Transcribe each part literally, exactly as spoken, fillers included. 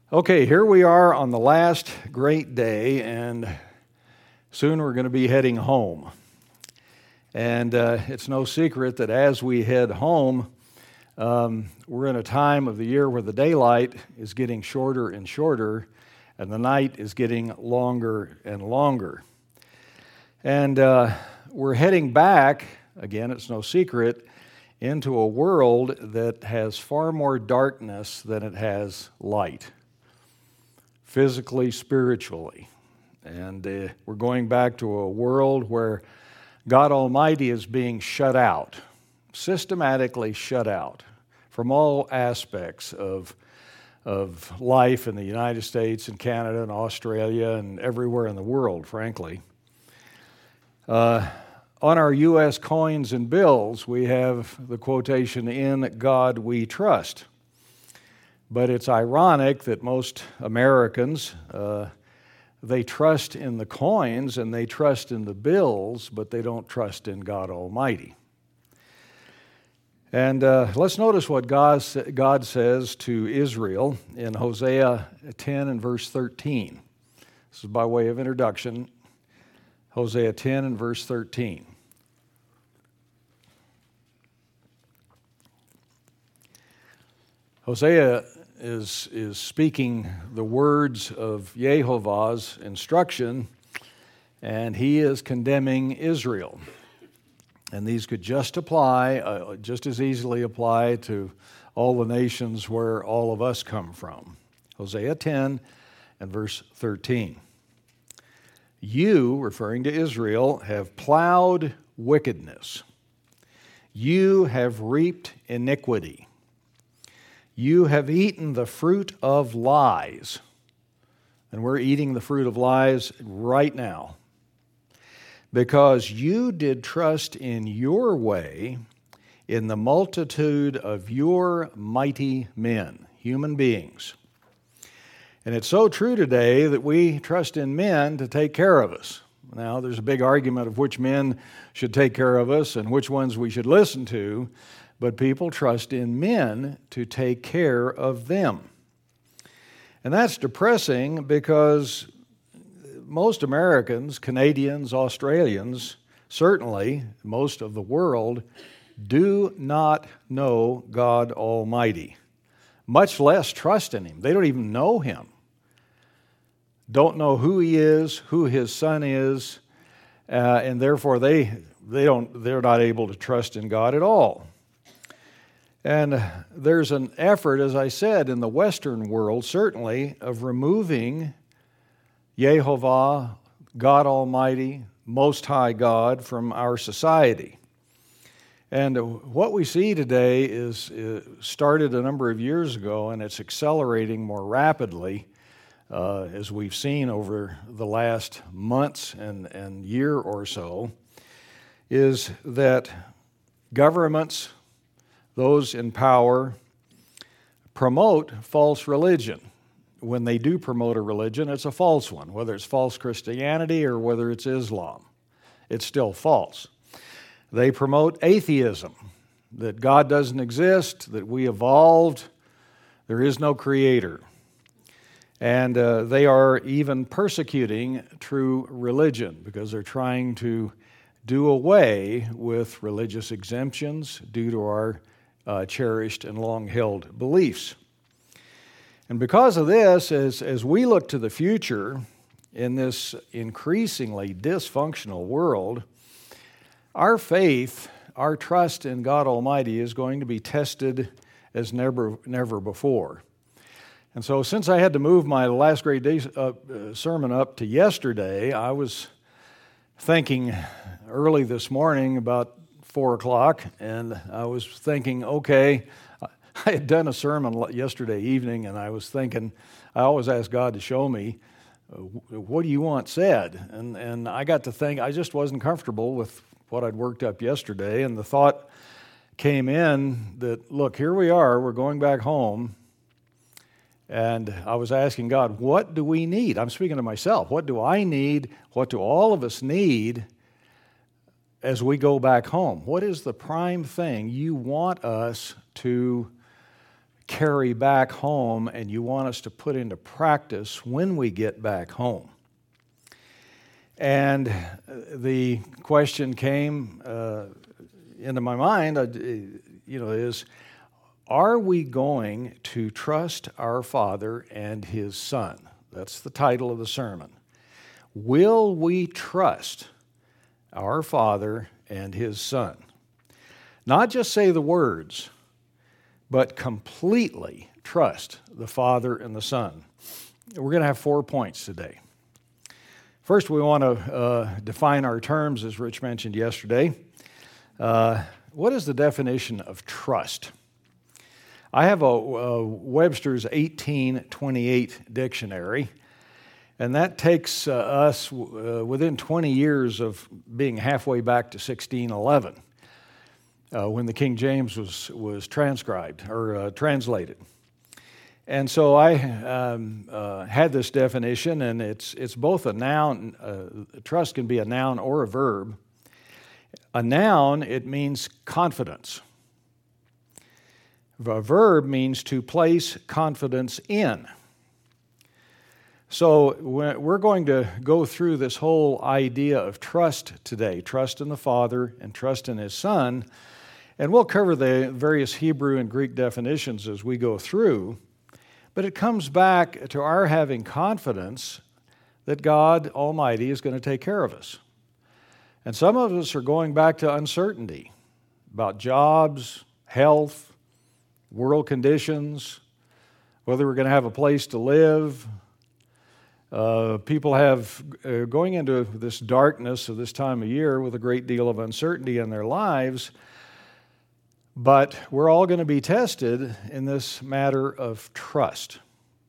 Okay, here we are on the last great day, and soon we're going to be heading home. And uh, it's no secret that as we head home, um, we're in a time of the year where the daylight is getting shorter and shorter, and the night is getting longer and longer. And uh, we're heading back, again, it's no secret, into a world that has far more darkness than it has light. Physically, spiritually. And uh, we're going back to a world where God Almighty is being shut out, systematically shut out from all aspects of, of life in the United States and Canada and Australia and everywhere in the world, frankly. Uh, on our U S coins and bills, we have the quotation, "In God we trust." But it's ironic that most Americans, uh, they trust in the coins and they trust in the bills, but they don't trust in God Almighty. And uh, let's notice what God, God says to Israel in Hosea ten and verse thirteen. This is by way of introduction. Hosea ten and verse thirteen. Hosea is, is speaking the words of Jehovah's instruction, and he is condemning Israel. And these could just apply, uh, just as easily apply to all the nations where all of us come from. Hosea ten and verse thirteen. You, referring to Israel, have plowed wickedness. You have reaped iniquity. You have eaten the fruit of lies. And we're eating the fruit of lies right now. Because you did trust in your way, in the multitude of your mighty men, human beings. And it's so true today that we trust in men to take care of us. Now, there's a big argument of which men should take care of us and which ones we should listen to. But people trust in men to take care of them. And that's depressing because most Americans, Canadians, Australians, certainly most of the world, do not know God Almighty, much less trust in Him. They don't even know Him. Don't know who He is, who His Son is, uh, and therefore they they don't they're not able to trust in God at all. And there's an effort, as I said, in the Western world, certainly, of removing Yehovah, God Almighty, Most High God, from our society. And what we see today is uh, started a number of years ago, and it's accelerating more rapidly, uh, as we've seen over the last months and, and year or so, is that governments, those in power, promote false religion. When they do promote a religion, it's a false one, whether it's false Christianity or whether it's Islam. It's still false. They promote atheism, that God doesn't exist, that we evolved, there is no creator. And uh, they are even persecuting true religion because they're trying to do away with religious exemptions due to our Uh, cherished and long-held beliefs. And because of this, as, as we look to the future in this increasingly dysfunctional world, our faith, our trust in God Almighty is going to be tested as never, never before. And so since I had to move my last great day uh, sermon up to yesterday, I was thinking early this morning about four o'clock, and I was thinking, okay, I had done a sermon yesterday evening, and I was thinking, I always ask God to show me, what do you want said? And and I got to think, I just wasn't comfortable with what I'd worked up yesterday, and the thought came in that, look, here we are, we're going back home, and I was asking God, what do we need? I'm speaking to myself. What do I need? What do all of us need as we go back home? What is the prime thing you want us to carry back home and you want us to put into practice when we get back home. And the question came uh, into my mind, uh, you know, is, are we going to trust our Father and His Son? That's the title of the sermon. Will we trust our Father and His Son? Not just say the words, but completely trust the Father and the Son. We're going to have four points today. First, we want to uh, define our terms, as Rich mentioned yesterday. Uh, what is the definition of trust? I have a, a Webster's eighteen twenty-eight dictionary, and that takes uh, us uh, within twenty years of being halfway back to sixteen eleven, uh, when the King James was, was transcribed or uh, translated. And so I um, uh, had this definition, and it's it's both a noun. Uh, trust can be a noun or a verb. A noun, it means confidence. A verb means to place confidence in. So we're going to go through this whole idea of trust today, trust in the Father and trust in His Son, and we'll cover the various Hebrew and Greek definitions as we go through. But it comes back to our having confidence that God Almighty is going to take care of us. And some of us are going back to uncertainty about jobs, health, world conditions, whether we're going to have a place to live. Uh, people have uh, going into this darkness of this time of year with a great deal of uncertainty in their lives. But we're all going to be tested in this matter of trust.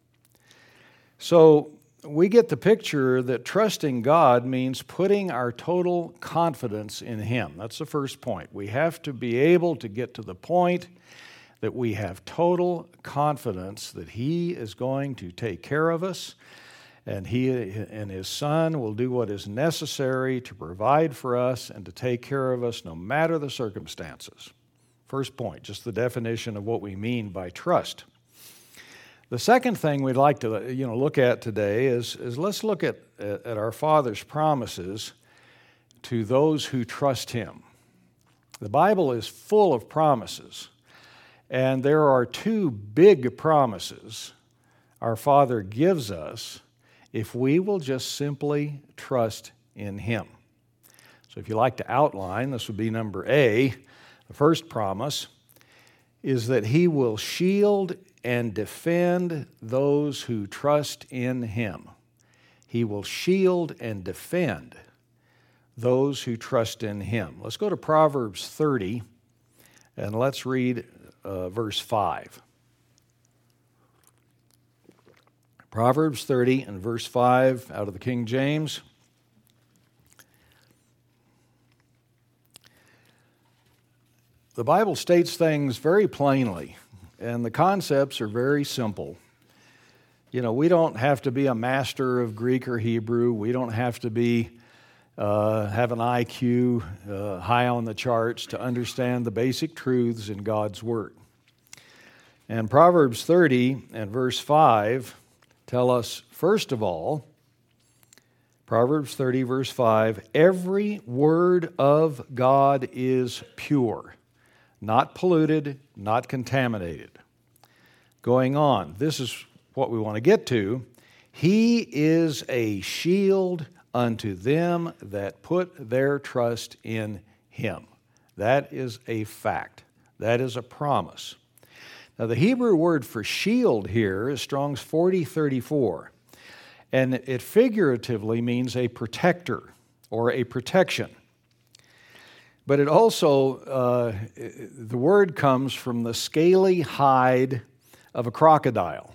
So we get the picture that trusting God means putting our total confidence in Him. That's the first point. We have to be able to get to the point that we have total confidence that He is going to take care of us, and He and His Son will do what is necessary to provide for us and to take care of us no matter the circumstances. First point, just the definition of what we mean by trust. The second thing we'd like to you know, look at today is, is let's look at, at our Father's promises to those who trust Him. The Bible is full of promises. And there are two big promises our Father gives us if we will just simply trust in Him. So if you like to outline, this would be number A. The first promise is that He will shield and defend those who trust in Him. He will shield and defend those who trust in Him. Let's go to Proverbs thirty, and let's read Uh, verse five. Proverbs thirty and verse five out of the King James. The Bible states things very plainly, and the concepts are very simple. You know, we don't have to be a master of Greek or Hebrew. We don't have to be Uh, have an I Q uh, high on the charts to understand the basic truths in God's Word. And Proverbs thirty and verse five tell us, first of all, Proverbs thirty verse five, every word of God is pure, not polluted, not contaminated. Going on, this is what we want to get to. He is a shield unto them that put their trust in Him. That is a fact. That is a promise. Now, the Hebrew word for shield here is Strong's forty thirty-four, and it figuratively means a protector or a protection. But it also, uh, the word comes from the scaly hide of a crocodile.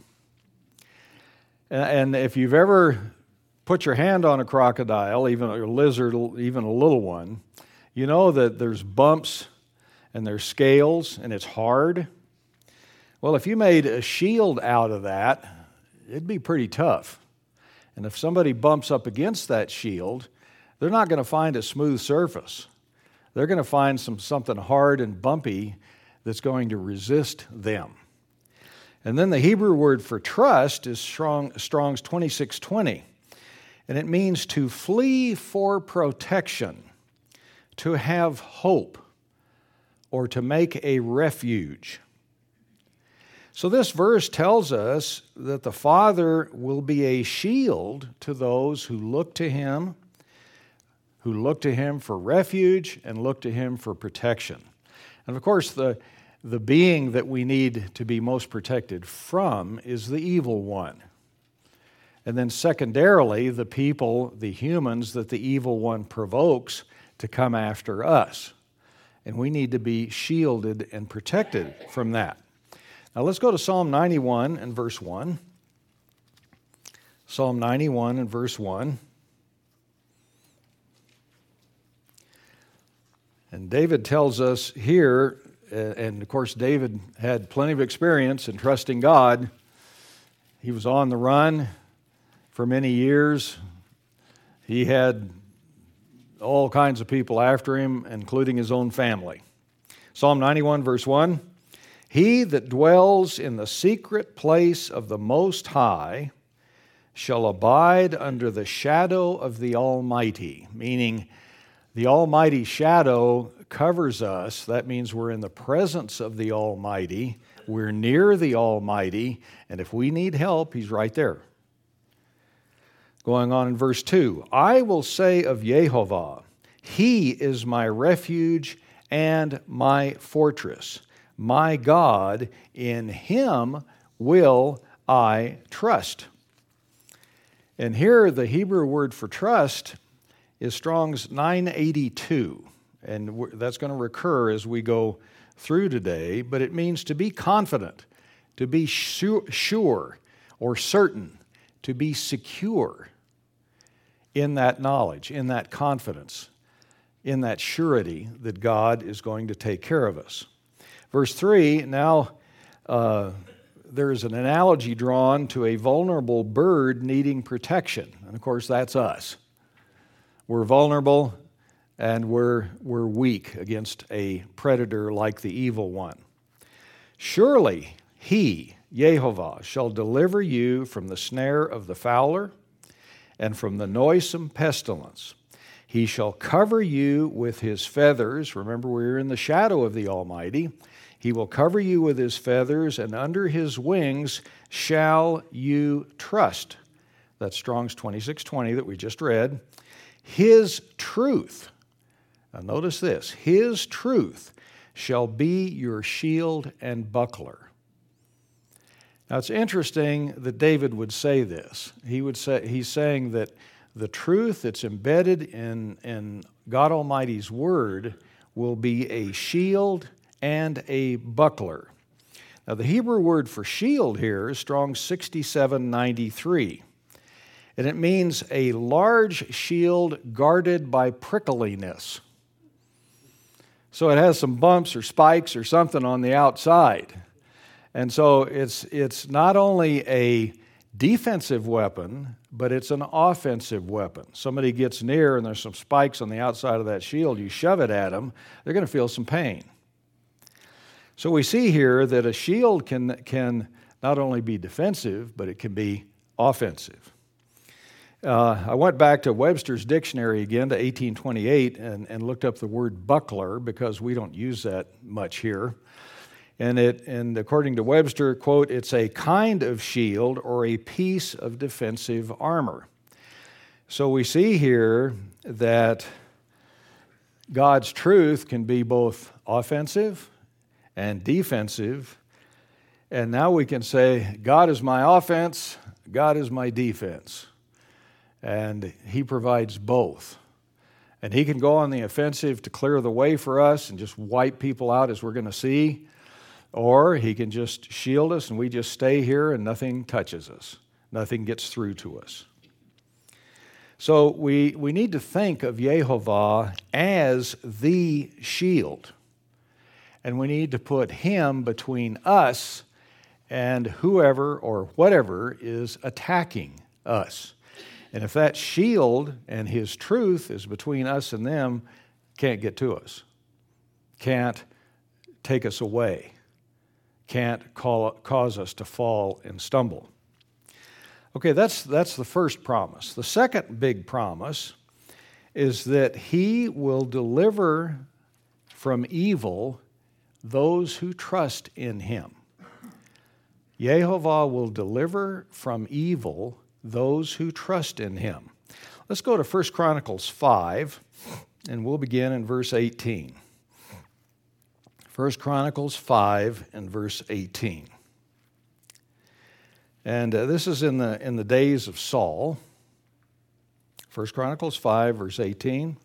And if you've ever put your hand on a crocodile, even a lizard, even a little one, you know that there's bumps and there's scales and it's hard. Well, if you made a shield out of that, it'd be pretty tough. And if somebody bumps up against that shield, they're not going to find a smooth surface. They're going to find some something hard and bumpy that's going to resist them. And then the Hebrew word for trust is Strong, Strong's twenty-six twenty. And it means to flee for protection, to have hope, or to make a refuge. So this verse tells us that the Father will be a shield to those who look to Him, who look to Him for refuge and look to Him for protection. And of course, the, the being that we need to be most protected from is the evil one. And then secondarily, the people, the humans that the evil one provokes to come after us. And we need to be shielded and protected from that. Now let's go to Psalm ninety-one and verse one. Psalm ninety-one and verse one. And David tells us here, and of course David had plenty of experience in trusting God. He was on the run for many years. He had all kinds of people after him, including his own family. Psalm ninety-one, verse one, He that dwells in the secret place of the Most High shall abide under the shadow of the Almighty, meaning the Almighty shadow covers us. That means we're in the presence of the Almighty. We're near the Almighty, and if we need help, He's right there. Going on in verse two, I will say of Yehovah, He is my refuge and my fortress. My God, in Him will I trust. And here the Hebrew word for trust is Strong's nine eighty-two. And that's going to recur as we go through today, but it means to be confident, to be sure or certain, to be secure in that knowledge, in that confidence, in that surety that God is going to take care of us. Verse three, now uh, there is an analogy drawn to a vulnerable bird needing protection. And of course, that's us. We're vulnerable and we're, we're weak against a predator like the evil one. Surely He, Yehovah, shall deliver you from the snare of the fowler and from the noisome pestilence. He shall cover you with His feathers. Remember, we're in the shadow of the Almighty. He will cover you with His feathers, and under His wings shall you trust. That's Strong's twenty-six twenty that we just read. His truth, now notice this, His truth shall be your shield and buckler. Now it's interesting that David would say this. He would say, he's saying that the truth that's embedded in, in God Almighty's Word will be a shield and a buckler. Now the Hebrew word for shield here is Strong's sixty-seven ninety-three. And it means a large shield guarded by prickliness. So it has some bumps or spikes or something on the outside. And so it's it's not only a defensive weapon, but it's an offensive weapon. Somebody gets near and there's some spikes on the outside of that shield, you shove it at them, they're going to feel some pain. So we see here that a shield can, can not only be defensive, but it can be offensive. Uh, I went back to Webster's dictionary again to eighteen twenty-eight and, and looked up the word buckler because we don't use that much here. And it, and according to Webster, quote, it's a kind of shield or a piece of defensive armor. So we see here that God's truth can be both offensive and defensive. And now we can say, God is my offense, God is my defense. And He provides both. And He can go on the offensive to clear the way for us and just wipe people out, as we're going to see. Or He can just shield us and we just stay here and nothing touches us. Nothing gets through to us. So we, we need to think of Yehovah as the shield. And we need to put Him between us and whoever or whatever is attacking us. And if that shield and His truth is between us and them, can't get to us. Can't take us away. can't call, cause us to fall and stumble. Okay, that's, that's the first promise. The second big promise is that He will deliver from evil those who trust in Him. Yehovah will deliver from evil those who trust in Him. Let's go to First Chronicles five, and we'll begin in verse eighteen. First Chronicles five and verse eighteen. And uh, this is in the in the days of Saul. First Chronicles five, verse eighteen.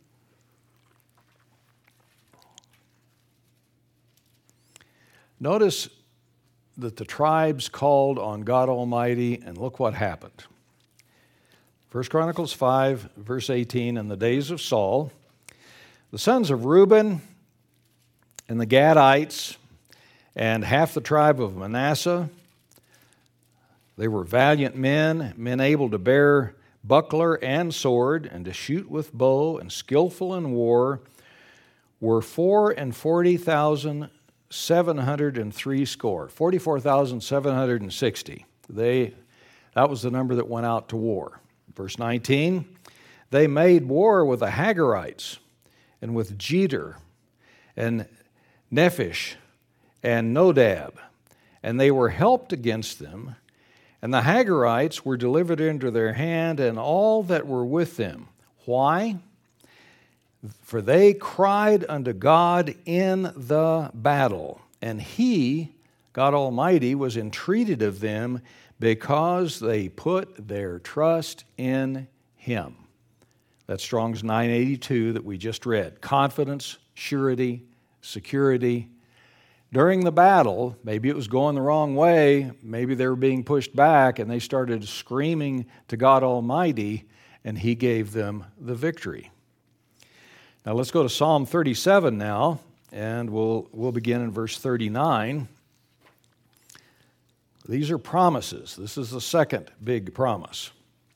Notice that the tribes called on God Almighty, and look what happened. First Chronicles five, verse eighteen, in the days of Saul, the sons of Reuben and the Gadites and half the tribe of Manasseh, they were valiant men, men able to bear buckler and sword and to shoot with bow and skillful in war, were four and forty thousand seven hundred and three score, forty-four thousand seven hundred and sixty. They, that was the number that went out to war. Verse nineteen, they made war with the Hagarites and with Jeter and Nephish and Nodab, and they were helped against them, and the Hagarites were delivered into their hand and all that were with them. Why? For they cried unto God in the battle, and He, God Almighty, was entreated of them because they put their trust in Him. That's Strong's nine eighty-two that we just read. Confidence, surety, security. During the battle, maybe it was going the wrong way, maybe they were being pushed back, and they started screaming to God Almighty, and He gave them the victory. Now let's go to Psalm thirty-seven now, and we'll, we'll begin in verse thirty-nine. These are promises. This is the second big promise.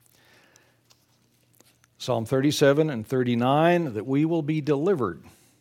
Psalm thirty-seven and thirty-nine, that we will be delivered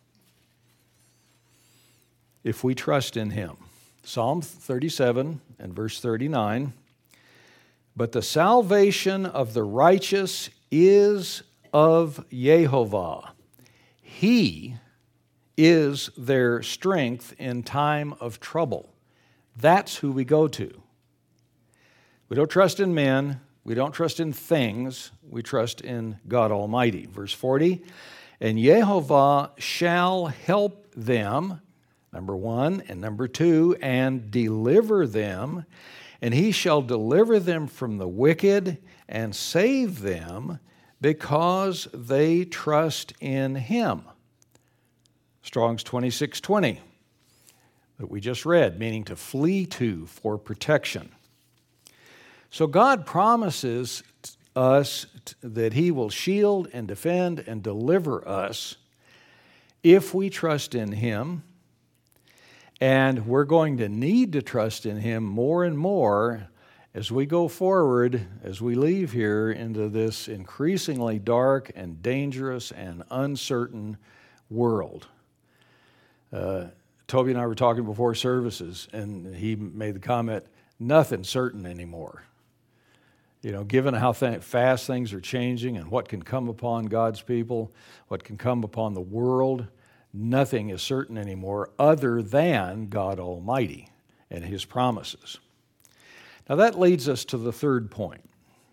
if we trust in Him. Psalm thirty-seven and verse thirty-nine, but the salvation of the righteous is of Yehovah. He is their strength in time of trouble. That's who we go to. We don't trust in men. We don't trust in things. We trust in God Almighty. Verse forty, and Yehovah shall help them, number one, and number two, and deliver them, and He shall deliver them from the wicked and save them because they trust in Him. Strong's twenty-six twenty that we just read, meaning to flee to for protection. So God promises us that He will shield and defend and deliver us if we trust in Him, and we're going to need to trust in Him more and more as we go forward, as we leave here into this increasingly dark and dangerous and uncertain world. Uh, Toby and I were talking before services, and he made the comment, nothing's certain anymore. You know, given how th- fast things are changing and what can come upon God's people, what can come upon the world, nothing is certain anymore other than God Almighty and His promises. Now that leads us to the third point.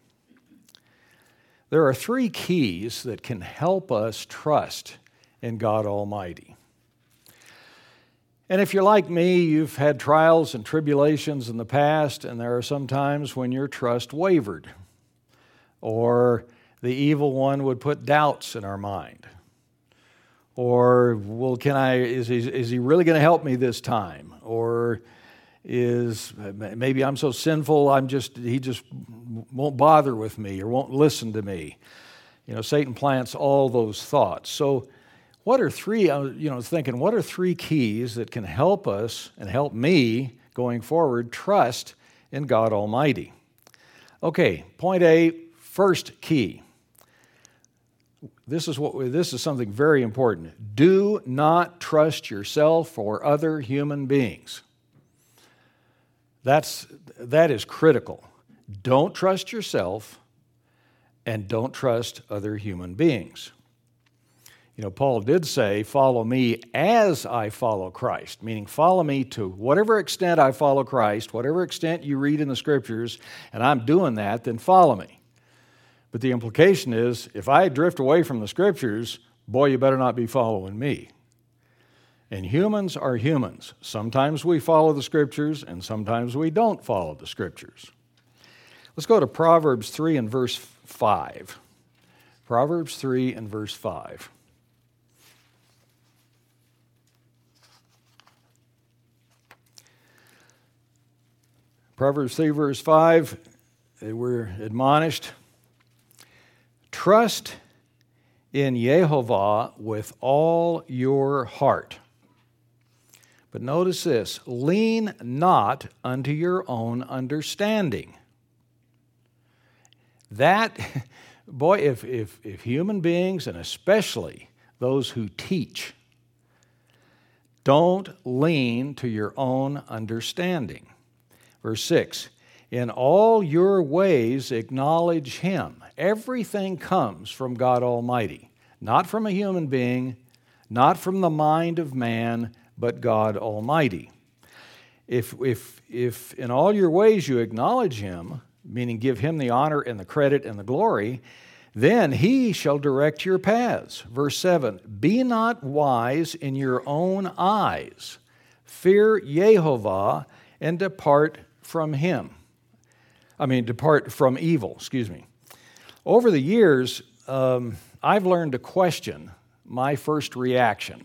There are three keys that can help us trust in God Almighty. And if you're like me, you've had trials and tribulations in the past, and there are some times when your trust wavered, or the evil one would put doubts in our mind. Or, well, can I, is he, is he really going to help me this time? Or is, maybe I'm so sinful, I'm just, he just won't bother with me or won't listen to me. You know, Satan plants all those thoughts. So what are three, I was, you know, thinking, what are three keys that can help us and help me going forward trust in God Almighty? Okay, point A, first key. This is what this is something very important. Do not trust yourself or other human beings. That's, that is critical. Don't trust yourself and don't trust other human beings. You know, Paul did say, follow me as I follow Christ, meaning follow me to whatever extent I follow Christ, whatever extent you read in the Scriptures, and I'm doing that, then follow me. But the implication is, if I drift away from the Scriptures, boy, you better not be following me. And humans are humans. Sometimes we follow the Scriptures, and sometimes we don't follow the Scriptures. Let's go to Proverbs three and verse five. Proverbs three and verse five. Proverbs three, verse five, we're admonished, trust in Yehovah with all your heart. But notice this, lean not unto your own understanding. That, boy, if, if, if human beings, and especially those who teach, don't lean to your own understanding. Verse six, in all your ways acknowledge Him. Everything comes from God Almighty, not from a human being, not from the mind of man, but God Almighty. If, if, if in all your ways you acknowledge Him, meaning give Him the honor and the credit and the glory, then He shall direct your paths. Verse seven, be not wise in your own eyes. Fear Yehovah and depart from Him. I mean, depart from evil, excuse me. Over the years, um, I've learned to question my first reaction.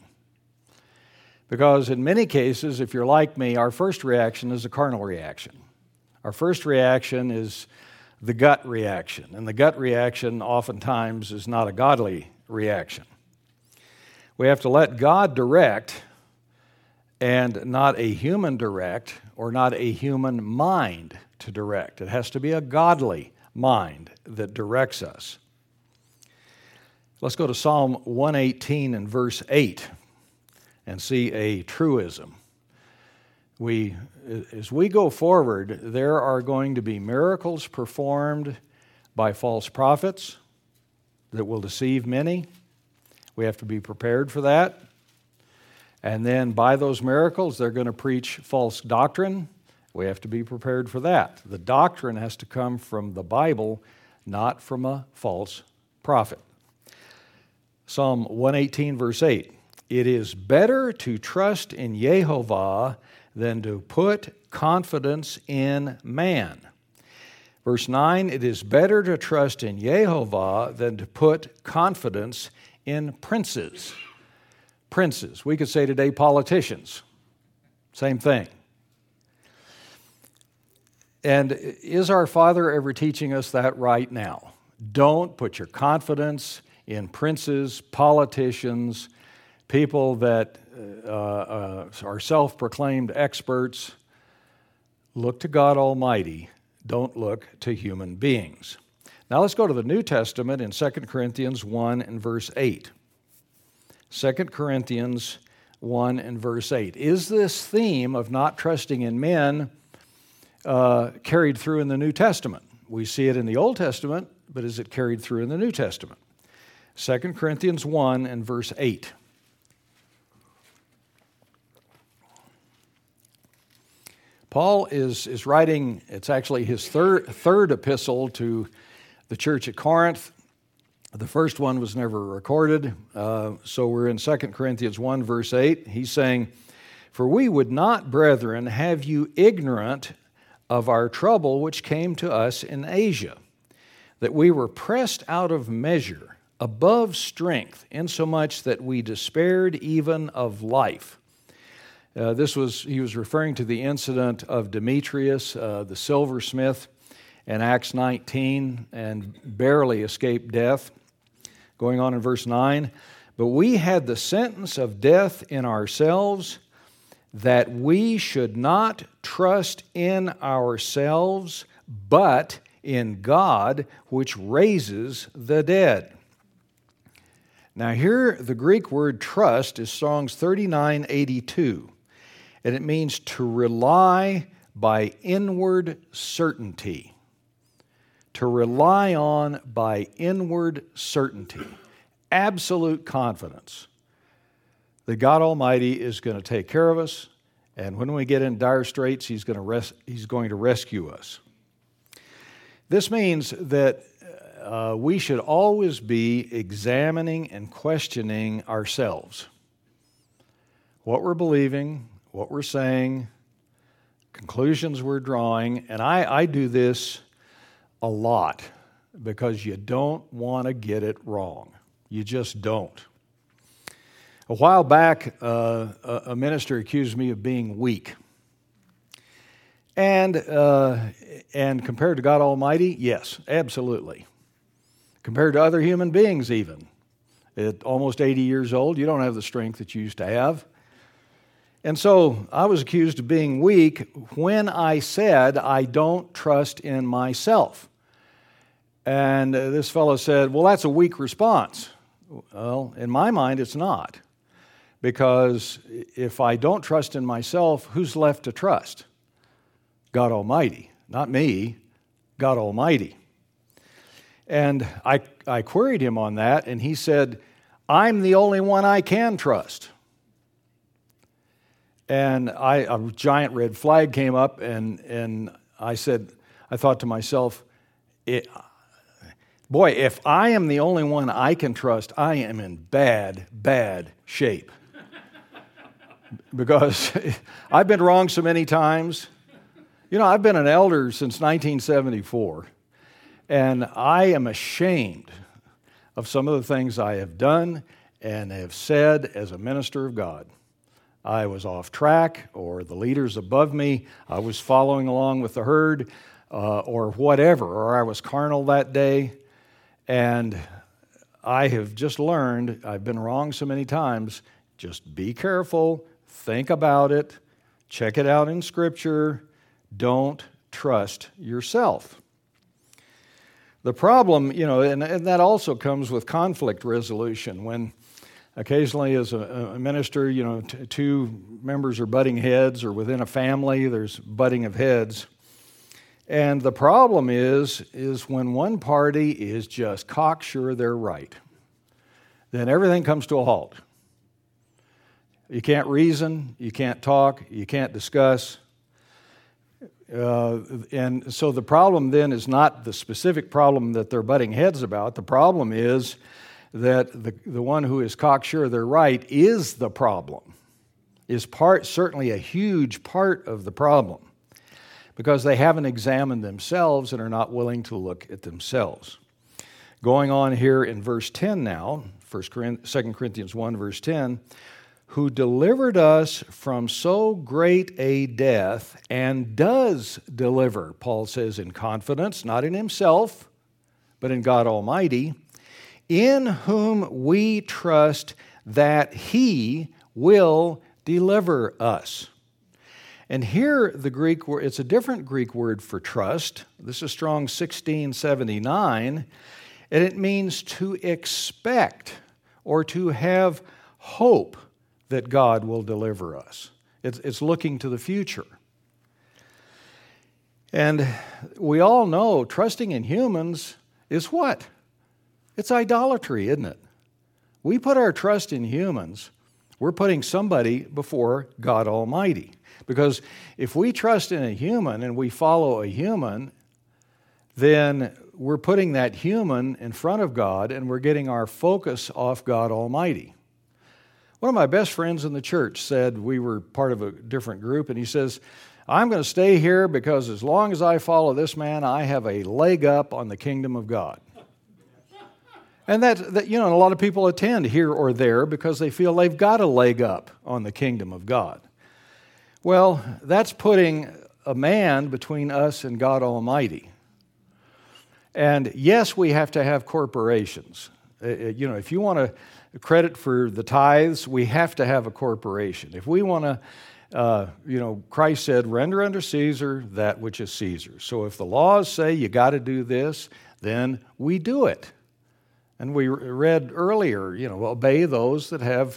Because in many cases, if you're like me, our first reaction is a carnal reaction. Our first reaction is the gut reaction, and the gut reaction oftentimes is not a godly reaction. We have to let God direct and not a human direct or not a human mind to direct. It has to be a godly mind that directs us. Let's go to Psalm one eighteen and verse eight and see a truism. We, as we go forward, there are going to be miracles performed by false prophets that will deceive many. We have to be prepared for that. And then by those miracles, they're going to preach false doctrine. We have to be prepared for that. The doctrine has to come from the Bible, not from a false prophet. Psalm one eighteen, verse eight. It is better to trust in Yehovah than to put confidence in man. Verse nine, it is better to trust in Yehovah than to put confidence in princes. Princes. We could say today politicians. Same thing. And is our Father ever teaching us that right now? Don't put your confidence in princes, politicians, people that uh, uh, are self-proclaimed experts. Look to God Almighty. Don't look to human beings. Now let's go to the New Testament in Second Corinthians one and verse eight. Second Corinthians one and verse eight. Is this theme of not trusting in men uh, carried through in the New Testament? We see it in the Old Testament, but is it carried through in the New Testament? Second Corinthians one and verse eight. Paul is, is writing, it's actually his third, third epistle to the church at Corinth. The first one was never recorded, uh, so we're in Second Corinthians one, verse eight. He's saying, for we would not, brethren, have you ignorant of our trouble which came to us in Asia, that we were pressed out of measure, above strength, insomuch that we despaired even of life. Uh, this was, he was referring to the incident of Demetrius, uh, the silversmith, in Acts nineteen, and barely escaped death. Going on in verse nine, but we had the sentence of death in ourselves, that we should not trust in ourselves, but in God, which raises the dead. Now here, the Greek word trust is Strong's thirty-nine eighty-two, and it means to rely by inward certainty. To rely on by inward certainty. Absolute confidence that God Almighty is going to take care of us, and when we get in dire straits, He's going to res- He's going to rescue us. This means that uh, we should always be examining and questioning ourselves. What we're believing, what we're saying, conclusions we're drawing, and I, I do this a lot because you don't want to get it wrong. You just don't. A while back, uh, a minister accused me of being weak. And uh, and compared to God Almighty, yes, absolutely. Compared to other human beings even. At almost eighty years old, you don't have the strength that you used to have. And so I was accused of being weak when I said I don't trust in myself. And uh, this fellow said, well, that's a weak response. Well, in my mind, it's not. Because if I don't trust in myself, who's left to trust? God Almighty. Not me, God Almighty. And I, I queried him on that, and he said, I'm the only one I can trust. And I, a giant red flag came up, and, and I said, I thought to myself, it, boy, if I am the only one I can trust, I am in bad, bad shape. Because I've been wrong so many times. You know, I've been an elder since nineteen seventy-four, and I am ashamed of some of the things I have done and have said as a minister of God. I was off track, or the leaders above me, I was following along with the herd, uh, or whatever, or I was carnal that day, and I have just learned, I've been wrong so many times, just be careful, think about it, check it out in Scripture, don't trust yourself. The problem, you know, and, and that also comes with conflict resolution. When occasionally as a, a minister, you know, t- two members are butting heads, or within a family there's butting of heads. And the problem is, is when one party is just cocksure they're right, then everything comes to a halt. You can't reason, you can't talk, you can't discuss. Uh, and so the problem then is not the specific problem that they're butting heads about. The problem is that the, the one who is cocksure they're right is the problem, is part certainly a huge part of the problem, because they haven't examined themselves and are not willing to look at themselves. Going on here in verse ten now, Second Corinthians one, verse ten, who delivered us from so great a death and does deliver, Paul says, in confidence, not in himself, but in God Almighty, in whom we trust that He will deliver us. And here the Greek word, it's a different Greek word for trust. This is Strong's sixteen seventy-nine, and it means to expect or to have hope that God will deliver us. It's, it's looking to the future. And we all know trusting in humans is what? It's idolatry, isn't it? We put our trust in humans, we're putting somebody before God Almighty. Because if we trust in a human and we follow a human, then we're putting that human in front of God and we're getting our focus off God Almighty. One of my best friends in the church said, we were part of a different group, and he says, I'm going to stay here because as long as I follow this man, I have a leg up on the kingdom of God. And that, that, you know, a lot of people attend here or there because they feel they've got a leg up on the kingdom of God. Well, that's putting a man between us and God Almighty. And yes, we have to have corporations. Uh, you know, if you want to credit for the tithes, we have to have a corporation. If we want to, uh, you know, Christ said, render unto Caesar that which is Caesar. So if the laws say you got to do this, then we do it. And we read earlier, you know, obey those that have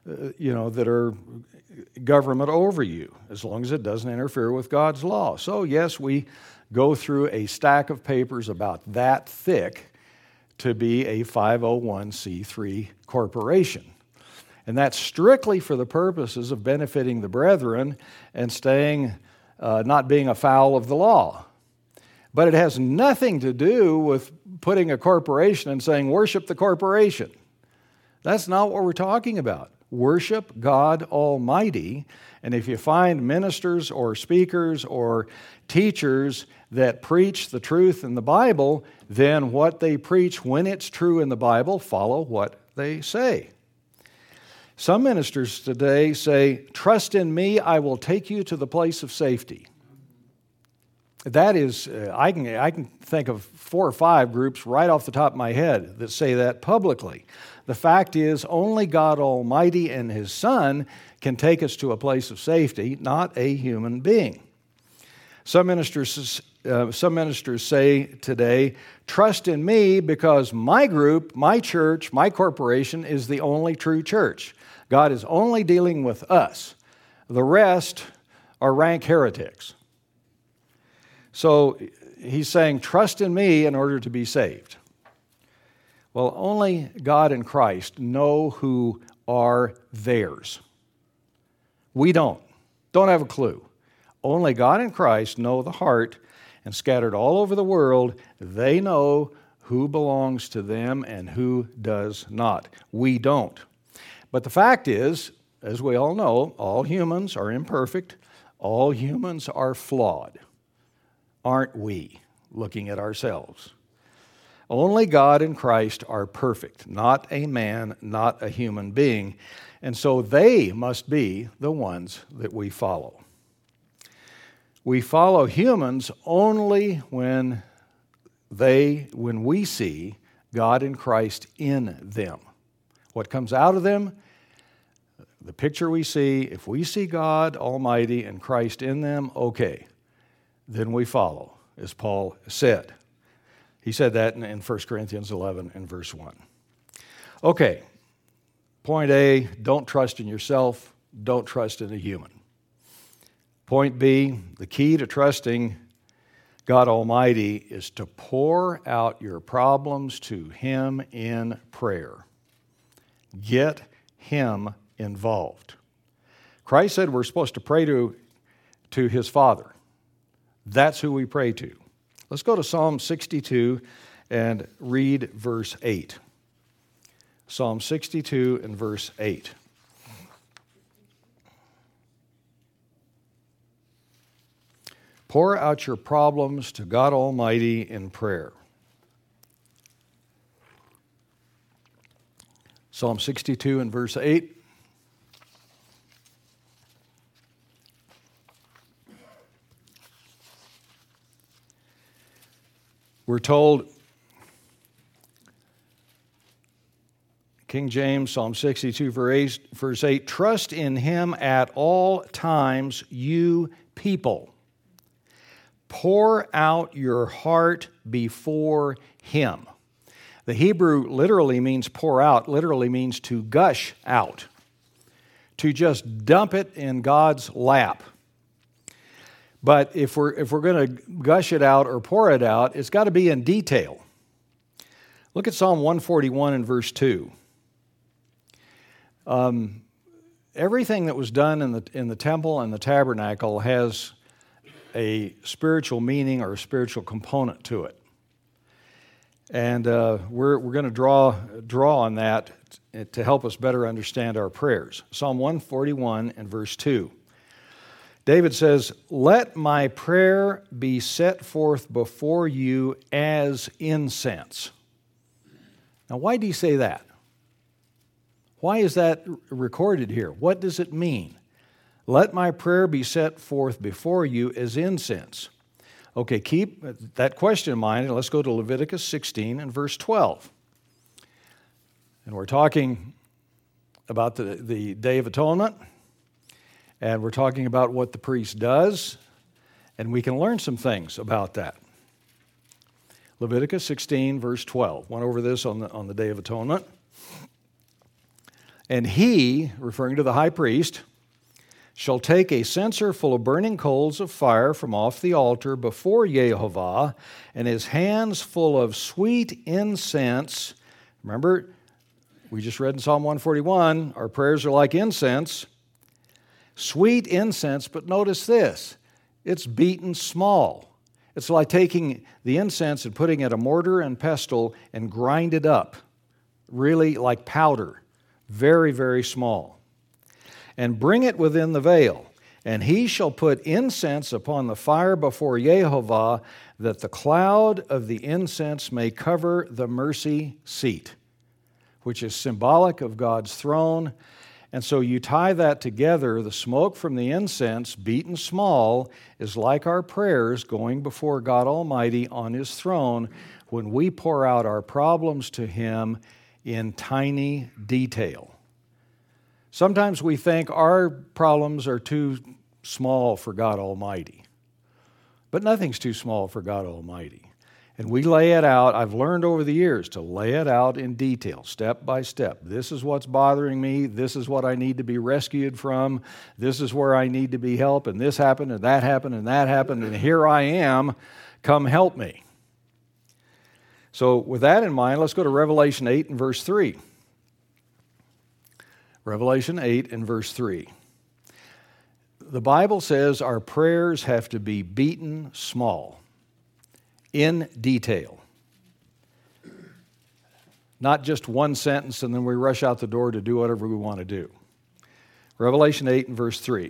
uh, you know, that are government over you, as long as it doesn't interfere with God's law. So yes, we go through a stack of papers about that thick to be a five oh one c three corporation. And that's strictly for the purposes of benefiting the brethren and staying, uh, not being afoul of the law. But it has nothing to do with putting a corporation and saying, worship the corporation. That's not what we're talking about. Worship God Almighty. And if you find ministers or speakers or teachers that preach the truth in the Bible, then what they preach when it's true in the Bible, follow what they say. Some ministers today say, trust in me, I will take you to the place of safety. That is, uh, I can I can think of four or five groups right off the top of my head that say that publicly. The fact is, only God Almighty and His Son can take us to a place of safety, not a human being. Some ministers, uh, some ministers say today, trust in me because my group, my church, my corporation is the only true church. God is only dealing with us. The rest are rank heretics. So he's saying, trust in me in order to be saved. Well, only God and Christ know who are theirs. We don't. Don't have a clue. Only God and Christ know the heart, and scattered all over the world, they know who belongs to them and who does not. We don't. But the fact is, as we all know, all humans are imperfect. All humans are flawed. Aren't we, looking at ourselves? Only God and Christ are perfect, not a man, not a human being. And so they must be the ones that we follow. We follow humans only when they, when we see God and Christ in them. What comes out of them, the picture we see, if we see God Almighty and Christ in them, okay, then we follow, as Paul said. He said that in, in First Corinthians eleven and verse one. Okay, point A, don't trust in yourself, don't trust in a human. Point B, the key to trusting God Almighty is to pour out your problems to Him in prayer. Get Him involved. Christ said we're supposed to pray to, to His Father. That's who we pray to. Let's go to Psalm sixty-two and read verse eight. Psalm sixty-two and verse eight. Pour out your problems to God Almighty in prayer. Psalm sixty-two and verse eight. We're told, King James, Psalm sixty-two, verse eight, trust in Him at all times, you people. Pour out your heart before Him. The Hebrew literally means pour out, literally means to gush out, to just dump it in God's lap. But if we're if we're going to gush it out or pour it out, it's got to be in detail. Look at Psalm one forty-one and verse two. Um, everything that was done in the in the temple and the tabernacle has a spiritual meaning or a spiritual component to it, and uh, we're we're going to draw draw on that to help us better understand our prayers. Psalm one forty-one and verse two. David says, let my prayer be set forth before you as incense. Now, why do you say that? Why is that recorded here? What does it mean? Let my prayer be set forth before you as incense. Okay, keep that question in mind, and let's go to Leviticus sixteen and verse twelve. And we're talking about the, the Day of Atonement. And we're talking about what the priest does, and we can learn some things about that. Leviticus sixteen, verse twelve. Went over this on the, on the Day of Atonement. And he, referring to the high priest, shall take a censer full of burning coals of fire from off the altar before Yehovah, and his hands full of sweet incense. Remember, we just read in Psalm one forty-one, our prayers are like incense. Sweet incense, but notice this, it's beaten small. It's like taking the incense and putting it in a mortar and pestle and grind it up, really like powder, very, very small. And bring it within the veil, and he shall put incense upon the fire before Yehovah, that the cloud of the incense may cover the mercy seat, which is symbolic of God's throne. And so you tie that together, the smoke from the incense, beaten small, is like our prayers going before God Almighty on His throne when we pour out our problems to Him in tiny detail. Sometimes we think our problems are too small for God Almighty. But nothing's too small for God Almighty. And we lay it out. I've learned over the years to lay it out in detail, step by step. This is what's bothering me. This is what I need to be rescued from. This is where I need to be helped. And this happened, and that happened, and that happened. And here I am. Come help me. So with that in mind, let's go to Revelation eight and verse three. Revelation eight and verse three. The Bible says our prayers have to be beaten small, in detail. Not just one sentence and then we rush out the door to do whatever we want to do. Revelation eight and verse three.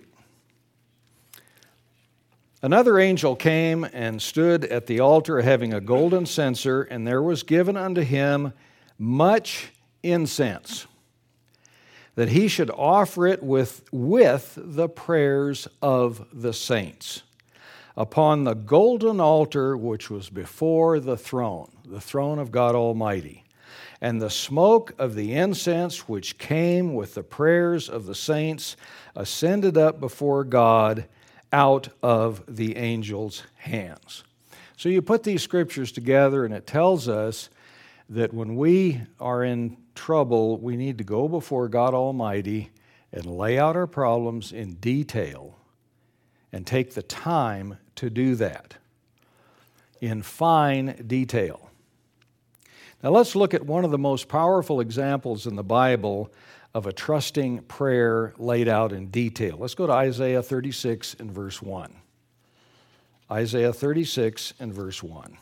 Another angel came and stood at the altar having a golden censer, and there was given unto him much incense, that he should offer it with, with the prayers of the saints upon the golden altar which was before the throne, the throne of God Almighty. And the smoke of the incense which came with the prayers of the saints ascended up before God out of the angel's hands. So you put these scriptures together and it tells us that when we are in trouble, we need to go before God Almighty and lay out our problems in detail and take the time to do that in fine detail. Now let's look at one of the most powerful examples in the Bible of a trusting prayer laid out in detail. Let's go to Isaiah thirty-six and verse one. Isaiah thirty-six and verse one.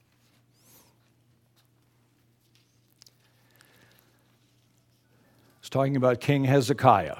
It's talking about King Hezekiah.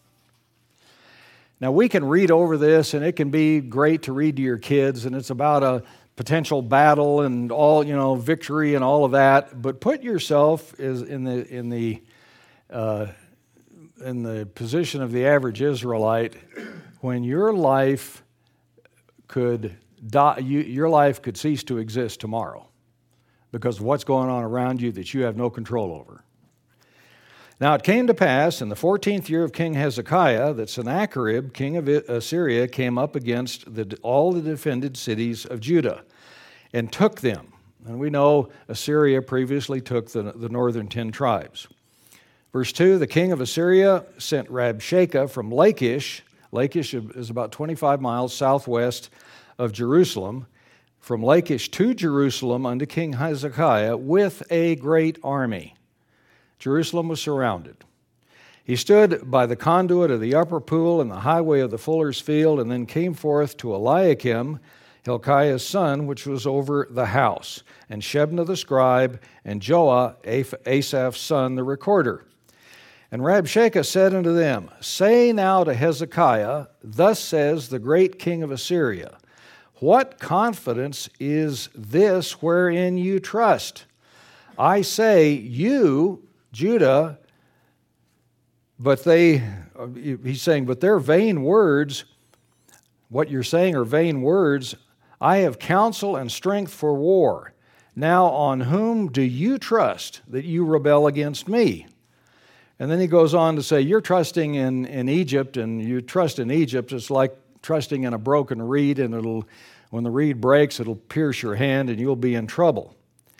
Now we can read over this and it can be great to read to your kids, and it's about a potential battle and all, you know, victory and all of that. But put yourself is in the in the uh, in the position of the average Israelite when your life could die, you, your life could cease to exist tomorrow because of what's going on around you that you have no control over. Now it came to pass in the fourteenth year of King Hezekiah that Sennacherib, king of Assyria, came up against the, all the defended cities of Judah and took them. And we know Assyria previously took the, the northern ten tribes. Verse two, the king of Assyria sent Rabshakeh from Lachish. Lachish is about twenty-five miles southwest of Jerusalem. From Lachish to Jerusalem unto King Hezekiah with a great army. Jerusalem was surrounded. He stood by the conduit of the upper pool and the highway of the fuller's field, and then came forth to Eliakim, Hilkiah's son, which was over the house, and Shebna the scribe, and Joah, Asaph's son, the recorder. And Rabshakeh said unto them, Say now to Hezekiah, Thus says the great king of Assyria, What confidence is this wherein you trust? I say, you, Judah, but they, he's saying, but they're vain words. What you're saying are vain words. I have counsel and strength for war. Now on whom do you trust that you rebel against me? And then he goes on to say, you're trusting in, in Egypt, and you trust in Egypt. It's like trusting in a broken reed, and it'll, when the reed breaks, it'll pierce your hand, and you'll be in trouble.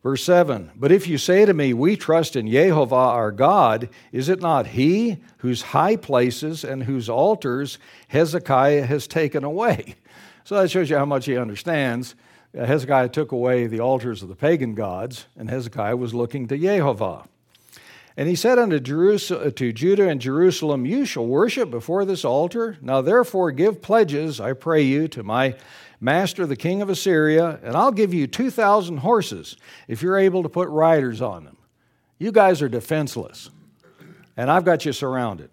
Verse seven, but if you say to me, we trust in Jehovah our God, is it not he whose high places and whose altars Hezekiah has taken away? So that shows you how much he understands. Hezekiah took away the altars of the pagan gods, and Hezekiah was looking to Jehovah. And he said unto Jerusalem, to Judah and Jerusalem, you shall worship before this altar. Now therefore give pledges, I pray you, to my master the king of Assyria, and I'll give you two thousand horses if you're able to put riders on them. You guys are defenseless, and I've got you surrounded.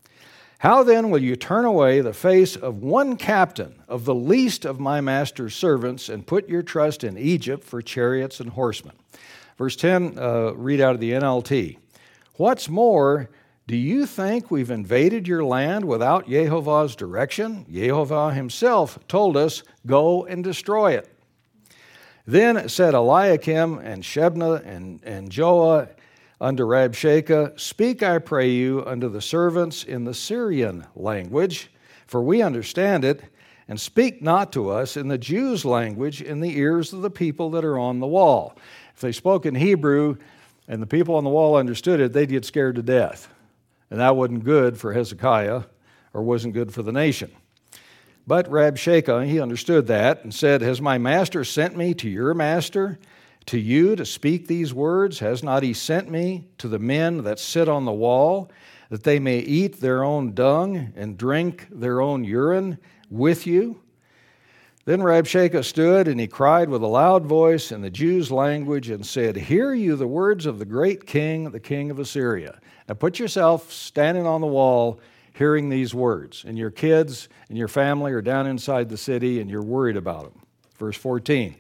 How then will you turn away the face of one captain of the least of my master's servants and put your trust in Egypt for chariots and horsemen? Verse ten, uh, read out of the N L T. What's more, do you think we've invaded your land without Jehovah's direction? Jehovah himself told us, go and destroy it. Then said Eliakim and Shebna and, and Joah unto Rabshakeh, speak, I pray you, unto the servants in the Syrian language, for we understand it, and speak not to us in the Jews' language in the ears of the people that are on the wall. If they spoke in Hebrew and the people on the wall understood it, they'd get scared to death. And that wasn't good for Hezekiah, or wasn't good for the nation. But Rabshakeh, he understood that and said, has my master sent me to your master, to you to speak these words? Has not he sent me to the men that sit on the wall, that they may eat their own dung and drink their own urine with you? Then Rabshakeh stood, and he cried with a loud voice in the Jews' language and said, hear you the words of the great king, the king of Assyria. Now put yourself standing on the wall hearing these words, and your kids and your family are down inside the city, and you're worried about them. Verse fourteen,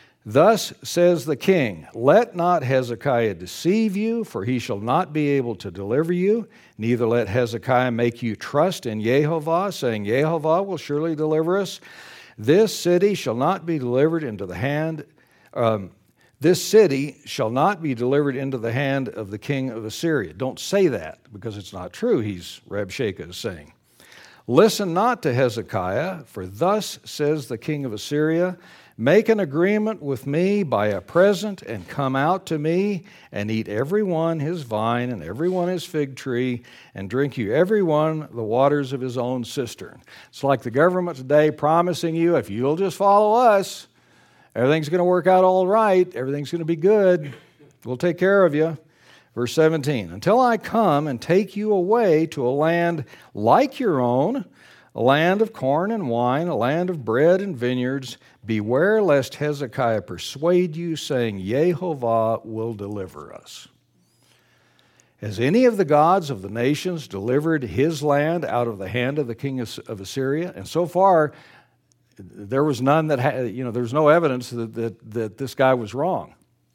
thus says the king, let not Hezekiah deceive you, for he shall not be able to deliver you. Neither let Hezekiah make you trust in Jehovah, saying, Jehovah will surely deliver us. This city shall not be delivered into the hand, um, this city shall not be delivered into the hand of the king of Assyria. Don't say that, because it's not true, he's, Rabshakeh is saying. Listen not to Hezekiah, for thus says the king of Assyria, make an agreement with me by a present, and come out to me, and eat every one his vine, and every one his fig tree, and drink you every one the waters of his own cistern. It's like the government today promising you, if you'll just follow us, everything's going to work out all right, everything's going to be good, we'll take care of you. Verse seventeen, until I come and take you away to a land like your own, a land of corn and wine, a land of bread and vineyards, beware lest Hezekiah persuade you, saying, Jehovah will deliver us. Has any of the gods of the nations delivered his land out of the hand of the king of Assyria? And so far, there was none that had, you know, there's no evidence that, that, that this guy was wrong.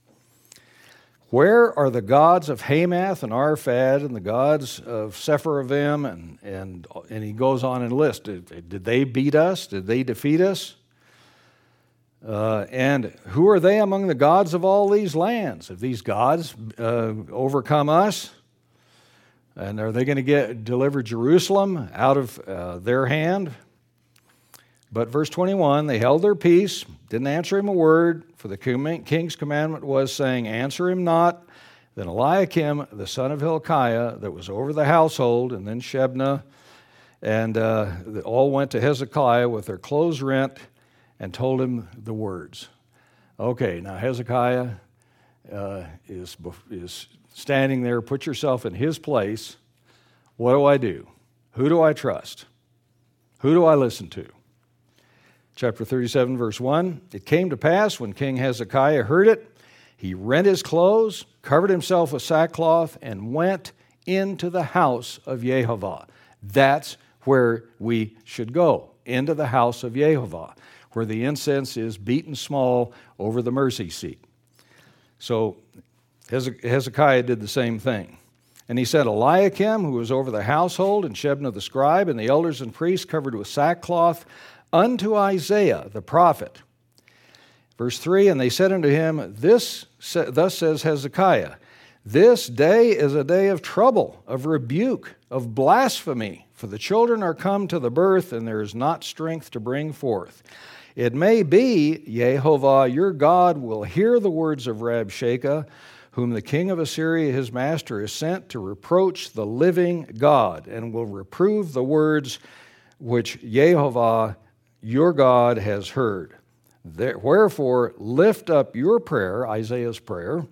Where are the gods of Hamath and Arphad and the gods of Sepharvaim? And, and, and he goes on and lists. Did, did they beat us? Did they defeat us? Uh, and who are they among the gods of all these lands? Have these gods uh, overcome us? And are they going to get deliver Jerusalem out of uh, their hand? But verse twenty-one, they held their peace, didn't answer him a word, for the king's commandment was, saying, answer him not. Then Eliakim, the son of Hilkiah, that was over the household, and then Shebna, and uh, they all went to Hezekiah with their clothes rent and told him the words. Okay, now Hezekiah uh, is, is standing there. Put yourself in his place. What do I do? Who do I trust? Who do I listen to? Chapter thirty-seven, verse one, it came to pass when King Hezekiah heard it, he rent his clothes, covered himself with sackcloth, and went into the house of Jehovah. That's where we should go, into the house of Jehovah, where the incense is beaten small over the mercy seat. So Hezekiah did the same thing. And he said, Eliakim, who was over the household, and Shebna the scribe, and the elders and priests covered with sackcloth, unto Isaiah the prophet. Verse three, and they said unto him, This, thus says Hezekiah, this day is a day of trouble, of rebuke, of blasphemy, for the children are come to the birth, and there is not strength to bring forth. It may be, Yehovah, your God, will hear the words of Rabshakeh, whom the king of Assyria, his master, has sent to reproach the living God, and will reprove the words which Yehovah, your God, has heard. Wherefore, lift up your prayer, Isaiah's prayer,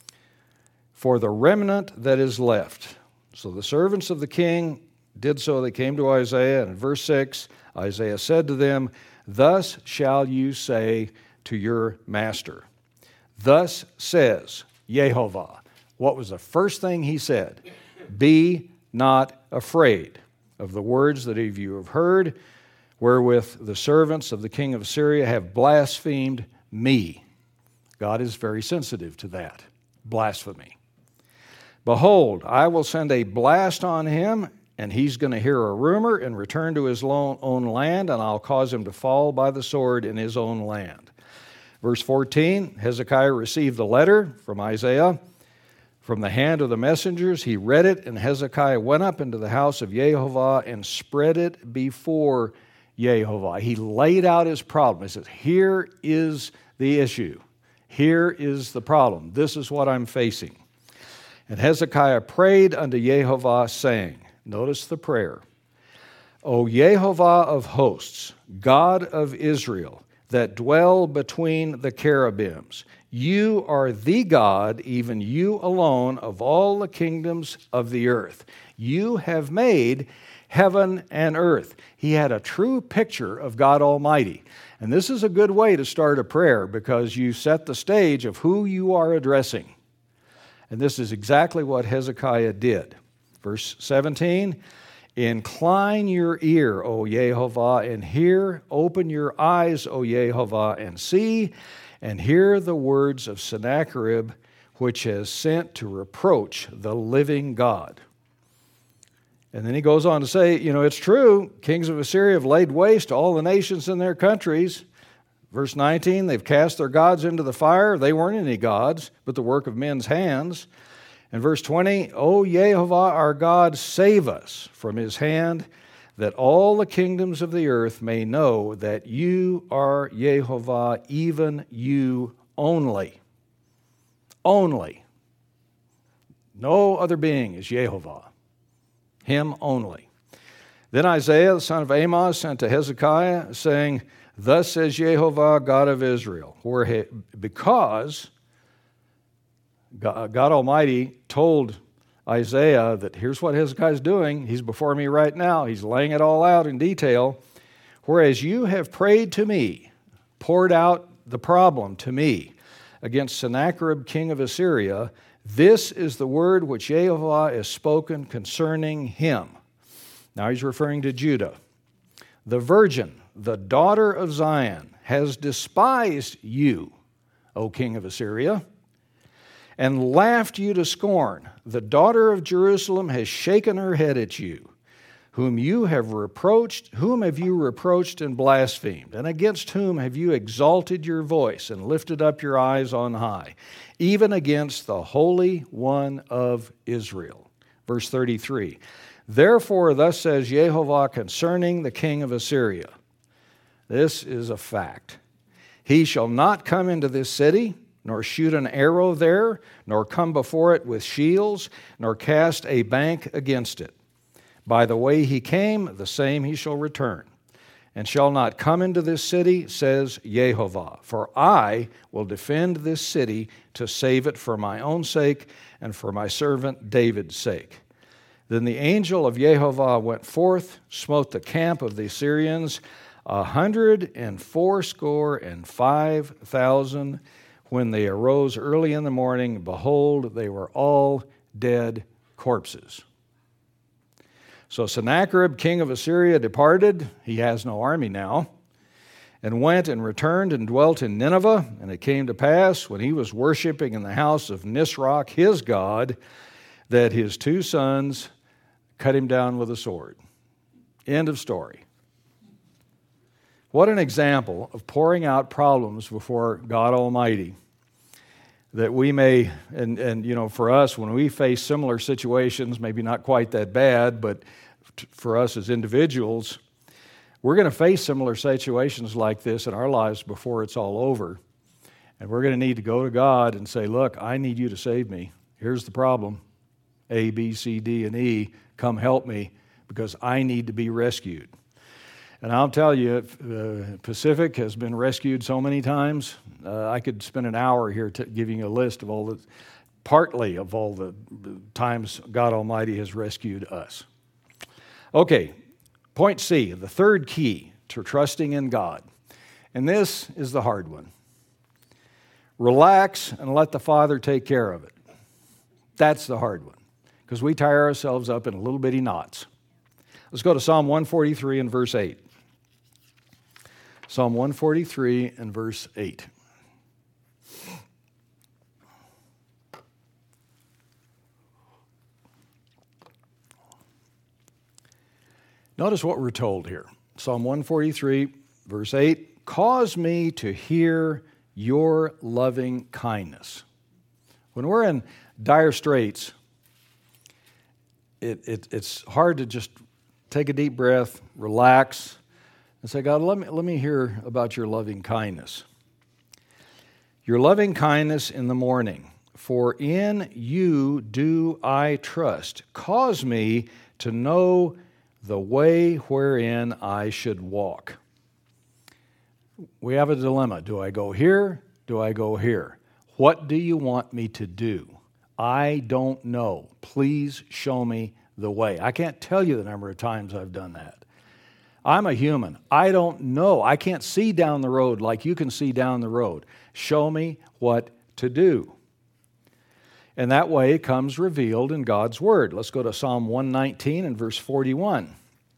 for the remnant that is left. So the servants of the king did so. They came to Isaiah, and in verse six, Isaiah said to them, Thus shall you say to your master. Thus says Yehovah. What was the first thing he said? Be not afraid of the words that you have heard, wherewith the servants of the king of Assyria have blasphemed me. God is very sensitive to that, blasphemy. Behold, I will send a blast on him, and he's going to hear a rumor and return to his own land, and I'll cause him to fall by the sword in his own land. Verse fourteen, Hezekiah received the letter from Isaiah from the hand of the messengers. He read it, and Hezekiah went up into the house of Yehovah and spread it before Yehovah. He laid out his problem. He says, here is the issue. Here is the problem. This is what I'm facing. And Hezekiah prayed unto Yehovah, saying, notice the prayer, O Yehovah of hosts, God of Israel, that dwell between the cherubims, you are the God, even you alone, of all the kingdoms of the earth. You have made heaven and earth. He had a true picture of God Almighty. And this is a good way to start a prayer, because you set the stage of who you are addressing. And this is exactly what Hezekiah did. Verse seventeen, Incline your ear, O Yehovah, and hear. Open your eyes, O Yehovah, and see, and hear the words of Sennacherib, which has sent to reproach the living God. And then he goes on to say, you know, it's true, kings of Assyria have laid waste all the nations in their countries. Verse nineteen, they've cast their gods into the fire. They weren't any gods, but the work of men's hands. And verse twenty, O Yehovah our God, save us from his hand, that all the kingdoms of the earth may know that you are Yehovah, even you only. Only. No other being is Yehovah. Him only. Then Isaiah, the son of Amoz, sent to Hezekiah, saying, Thus says Yehovah, God of Israel, where because God Almighty told Isaiah that here's what Hezekiah's doing. He's before me right now. He's laying it all out in detail. Whereas you have prayed to me, poured out the problem to me against Sennacherib, king of Assyria, this is the word which Yehovah has spoken concerning him. Now he's referring to Judah. The virgin, the daughter of Zion, has despised you, O king of Assyria, and laughed you to scorn. The daughter of Jerusalem has shaken her head at you, whom you have reproached, whom have you reproached and blasphemed, and against whom have you exalted your voice and lifted up your eyes on high, even against the Holy One of Israel. Verse thirty-three, Therefore thus says Yehovah concerning the king of Assyria, this is a fact, he shall not come into this city, nor shoot an arrow there, nor come before it with shields, nor cast a bank against it. By the way he came, the same he shall return, and shall not come into this city, says Yehovah. For I will defend this city to save it for my own sake and for my servant David's sake. Then the angel of Yehovah went forth, smote the camp of the Assyrians, a hundred and fourscore and five thousand. When they arose early in the morning, behold, they were all dead corpses. So Sennacherib, king of Assyria, departed. He has no army now. And went and returned and dwelt in Nineveh. And it came to pass, when he was worshiping in the house of Nisroch, his god, that his two sons cut him down with a sword. End of story. What an example of pouring out problems before God Almighty. That we may, and, and you know, for us, when we face similar situations, maybe not quite that bad, but t- for us as individuals, We're going to face similar situations like this in our lives before it's all over. And we're going to need to go to God and say, look, I need you to save me. Here's the problem. A, B, C, D, and E. Come help me because I need to be rescued. And I'll tell you, uh, Pacific has been rescued so many times. Uh, I could spend an hour here t- giving you a list of all the, partly of all the times God Almighty has rescued us. Okay, point C, the third key to trusting in God. And this is the hard one. Relax and let the Father take care of it. That's the hard one, because we tie ourselves up in little bitty knots. Let's go to Psalm one forty-three and verse eight. Psalm one forty-three and verse eight. Notice what we're told here. Psalm one forty-three, verse eight. Cause me to hear your loving kindness. When we're in dire straits, it, it, it's hard to just take a deep breath, relax, and say, God, let me, let me hear about your loving kindness. Your loving kindness in the morning, for in you do I trust. Cause me to know the way wherein I should walk. We have a dilemma. Do I go here? Do I go here? What do you want me to do? I don't know. Please show me the way. I can't tell you the number of times I've done that. I'm a human. I don't know. I can't see down the road like you can see down the road. Show me what to do. And that way it comes revealed in God's Word. Let's go to Psalm one nineteen and verse forty-one.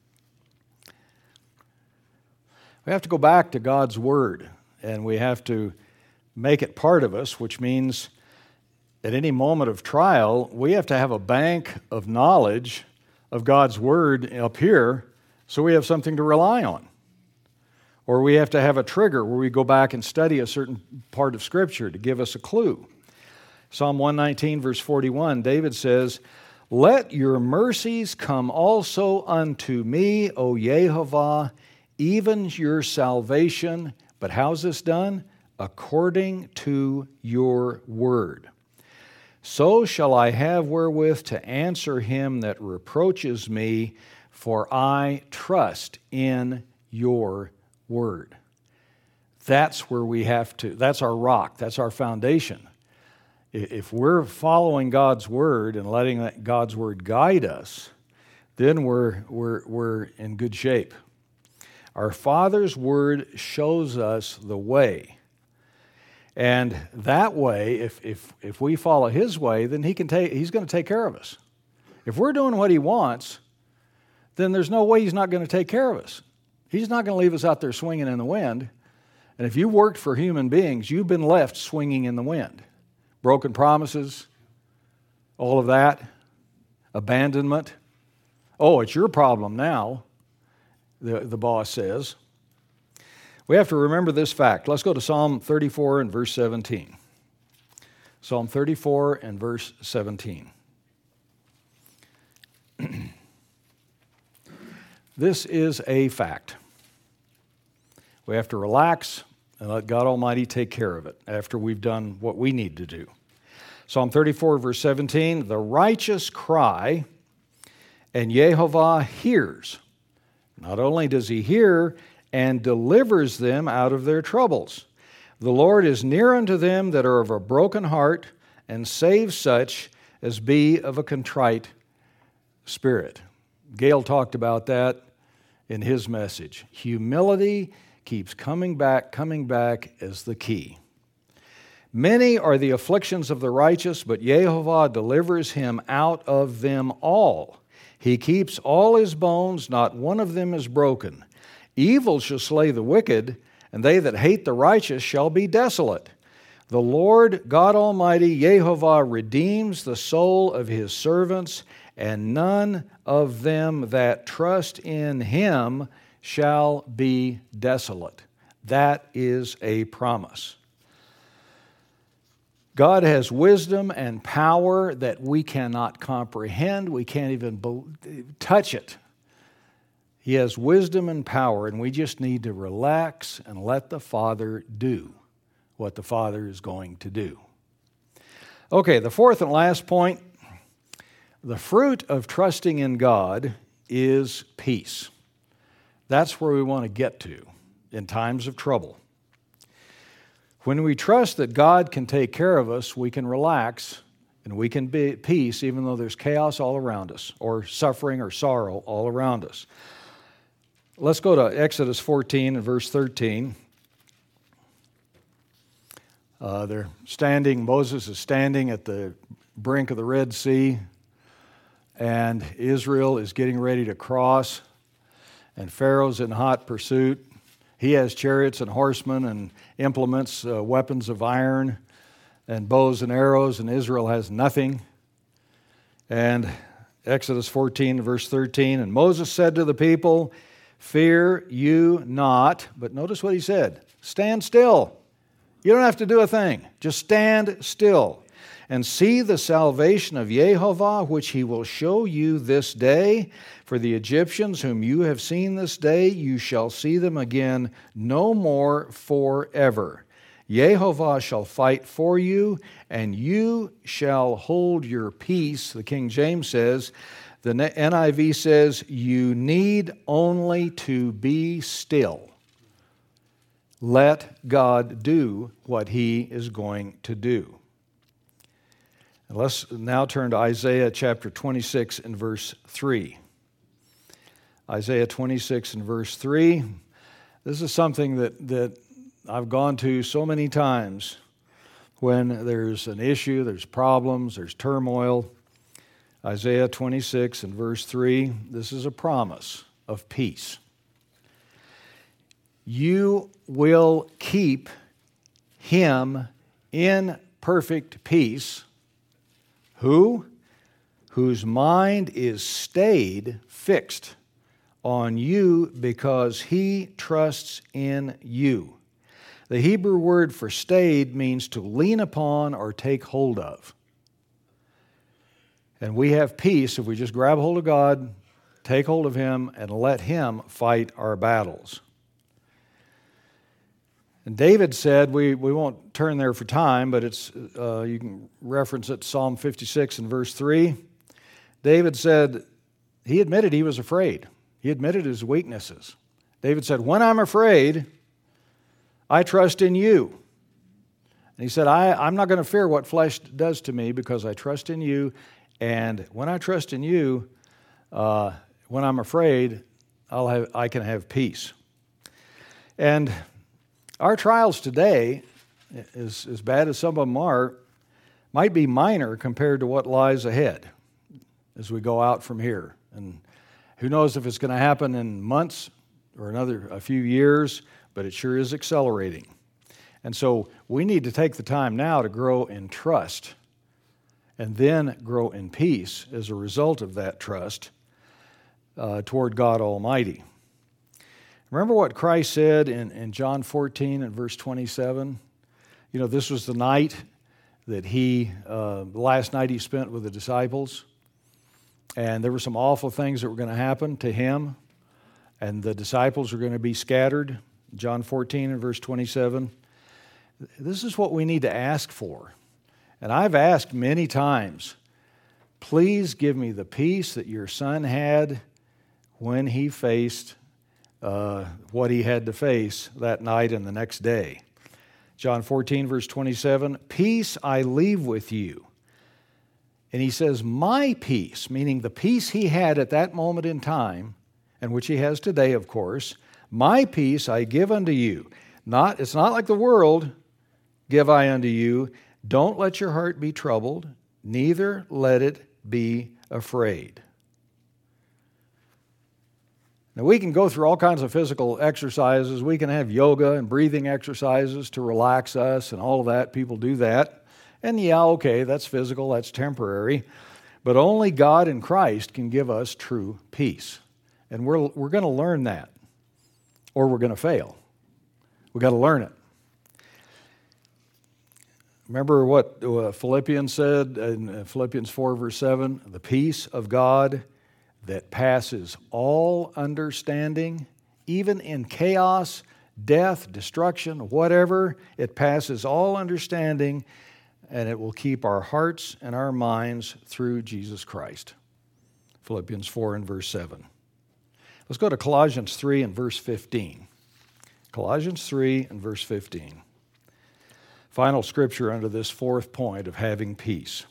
We have to go back to God's Word, and we have to make it part of us, which means at any moment of trial, we have to have a bank of knowledge of God's Word up here so we have something to rely on. Or we have to have a trigger where we go back and study a certain part of Scripture to give us a clue. Psalm one nineteen, verse forty-one, David says, Let your mercies come also unto me, O Yehovah, even your salvation. But how's this done? According to your word. So shall I have wherewith to answer him that reproaches me, for I trust in your word. That's where we have to, that's our rock, that's our foundation. If we're following God's word and letting that God's word guide us, then we're, we're, we're in good shape. Our Father's word shows us the way. And that way, if, if, if we follow his way, then he can take, he's going to take care of us. If we're doing what he wants, then there's no way he's not going to take care of us. He's not going to leave us out there swinging in the wind. And if you worked for human beings, you've been left swinging in the wind. Broken promises, all of that, abandonment. Oh, it's your problem now, the, the boss says. We have to remember this fact. Let's go to Psalm thirty-four and verse seventeen. Psalm thirty-four and verse seventeen. This is a fact. We have to relax and let God Almighty take care of it after we've done what we need to do. Psalm thirty-four, verse seventeen, the righteous cry, and Yehovah hears. Not only does he hear, and delivers them out of their troubles. The Lord is near unto them that are of a broken heart, and saves such as be of a contrite spirit. Gail talked about that in his message. Humility keeps coming back, coming back as the key. Many are the afflictions of the righteous, but Yehovah delivers him out of them all. He keeps all his bones, not one of them is broken. Evil shall slay the wicked, and they that hate the righteous shall be desolate. The Lord God Almighty, Yehovah, redeems the soul of his servants, and none of them that trust in him shall be desolate. That is a promise. God has wisdom and power that we cannot comprehend. We can't even be- touch it. He has wisdom and power, and we just need to relax and let the Father do what the Father is going to do. Okay, the fourth and last point, the fruit of trusting in God is peace. That's where we want to get to in times of trouble. When we trust that God can take care of us, we can relax and we can be at peace even though there's chaos all around us or suffering or sorrow all around us. Let's go to Exodus fourteen and verse thirteen. Uh, they're standing, Moses is standing at the brink of the Red Sea, and Israel is getting ready to cross, and Pharaoh's in hot pursuit. He has chariots and horsemen and implements, uh, weapons of iron, and bows and arrows, and Israel has nothing. And Exodus fourteen, verse thirteen, and Moses said to the people, "Fear you not," but notice what he said, "stand still." You don't have to do a thing. Just stand still and see the salvation of Jehovah, which he will show you this day. For the Egyptians whom you have seen this day, you shall see them again no more forever. Jehovah shall fight for you, and you shall hold your peace, the King James says. The N I V says, you need only to be still. Let God do what He is going to do. And let's now turn to Isaiah chapter twenty-six and verse three. Isaiah twenty-six and verse three. This is something that, that I've gone to so many times when there's an issue, there's problems, there's turmoil. Isaiah twenty-six and verse three, this is a promise of peace. You will keep him in perfect peace. Who? Whose mind is stayed, fixed on you because he trusts in you. The Hebrew word for stayed means to lean upon or take hold of. And we have peace if we just grab hold of God, take hold of Him, and let Him fight our battles. And David said, we, we won't turn there for time, but it's uh, you can reference it, Psalm fifty-six and verse three. David said, he admitted he was afraid. He admitted his weaknesses. David said, when I'm afraid, I trust in you. And he said, I, I'm not going to fear what flesh does to me because I trust in you. And when I trust in you, uh, when I'm afraid, I'll have, I can have peace. And our trials today, as, as bad as some of them are, might be minor compared to what lies ahead as we go out from here. And who knows if it's going to happen in months or another a few years, but it sure is accelerating. And so we need to take the time now to grow in trust and then grow in peace as a result of that trust uh, toward God Almighty. Remember what Christ said in, in John fourteen and verse twenty-seven? You know, this was the night that he, uh, the last night he spent with the disciples, and there were some awful things that were going to happen to him, and the disciples were going to be scattered. John fourteen and verse twenty-seven. This is what we need to ask for. And I've asked many times, please give me the peace that your son had when he faced uh, what he had to face that night and the next day. John fourteen, verse twenty-seven, peace I leave with you. And he says, my peace, meaning the peace he had at that moment in time, and which he has today, of course, my peace I give unto you. Not, it's not like the world, give I unto you. Don't let your heart be troubled, neither let it be afraid. Now, we can go through all kinds of physical exercises. We can have yoga and breathing exercises to relax us and all of that. People do that. And yeah, okay, that's physical, that's temporary. But only God in Christ can give us true peace. And we're, we're going to learn that, or we're going to fail. We've got to learn it. Remember what Philippians said in Philippians four, verse seven? The peace of God that passes all understanding, even in chaos, death, destruction, whatever, it passes all understanding, and it will keep our hearts and our minds through Jesus Christ. Philippians four and verse seven. Let's go to Colossians three and verse fifteen. Colossians three and verse fifteen. Final scripture under this fourth point of having peace.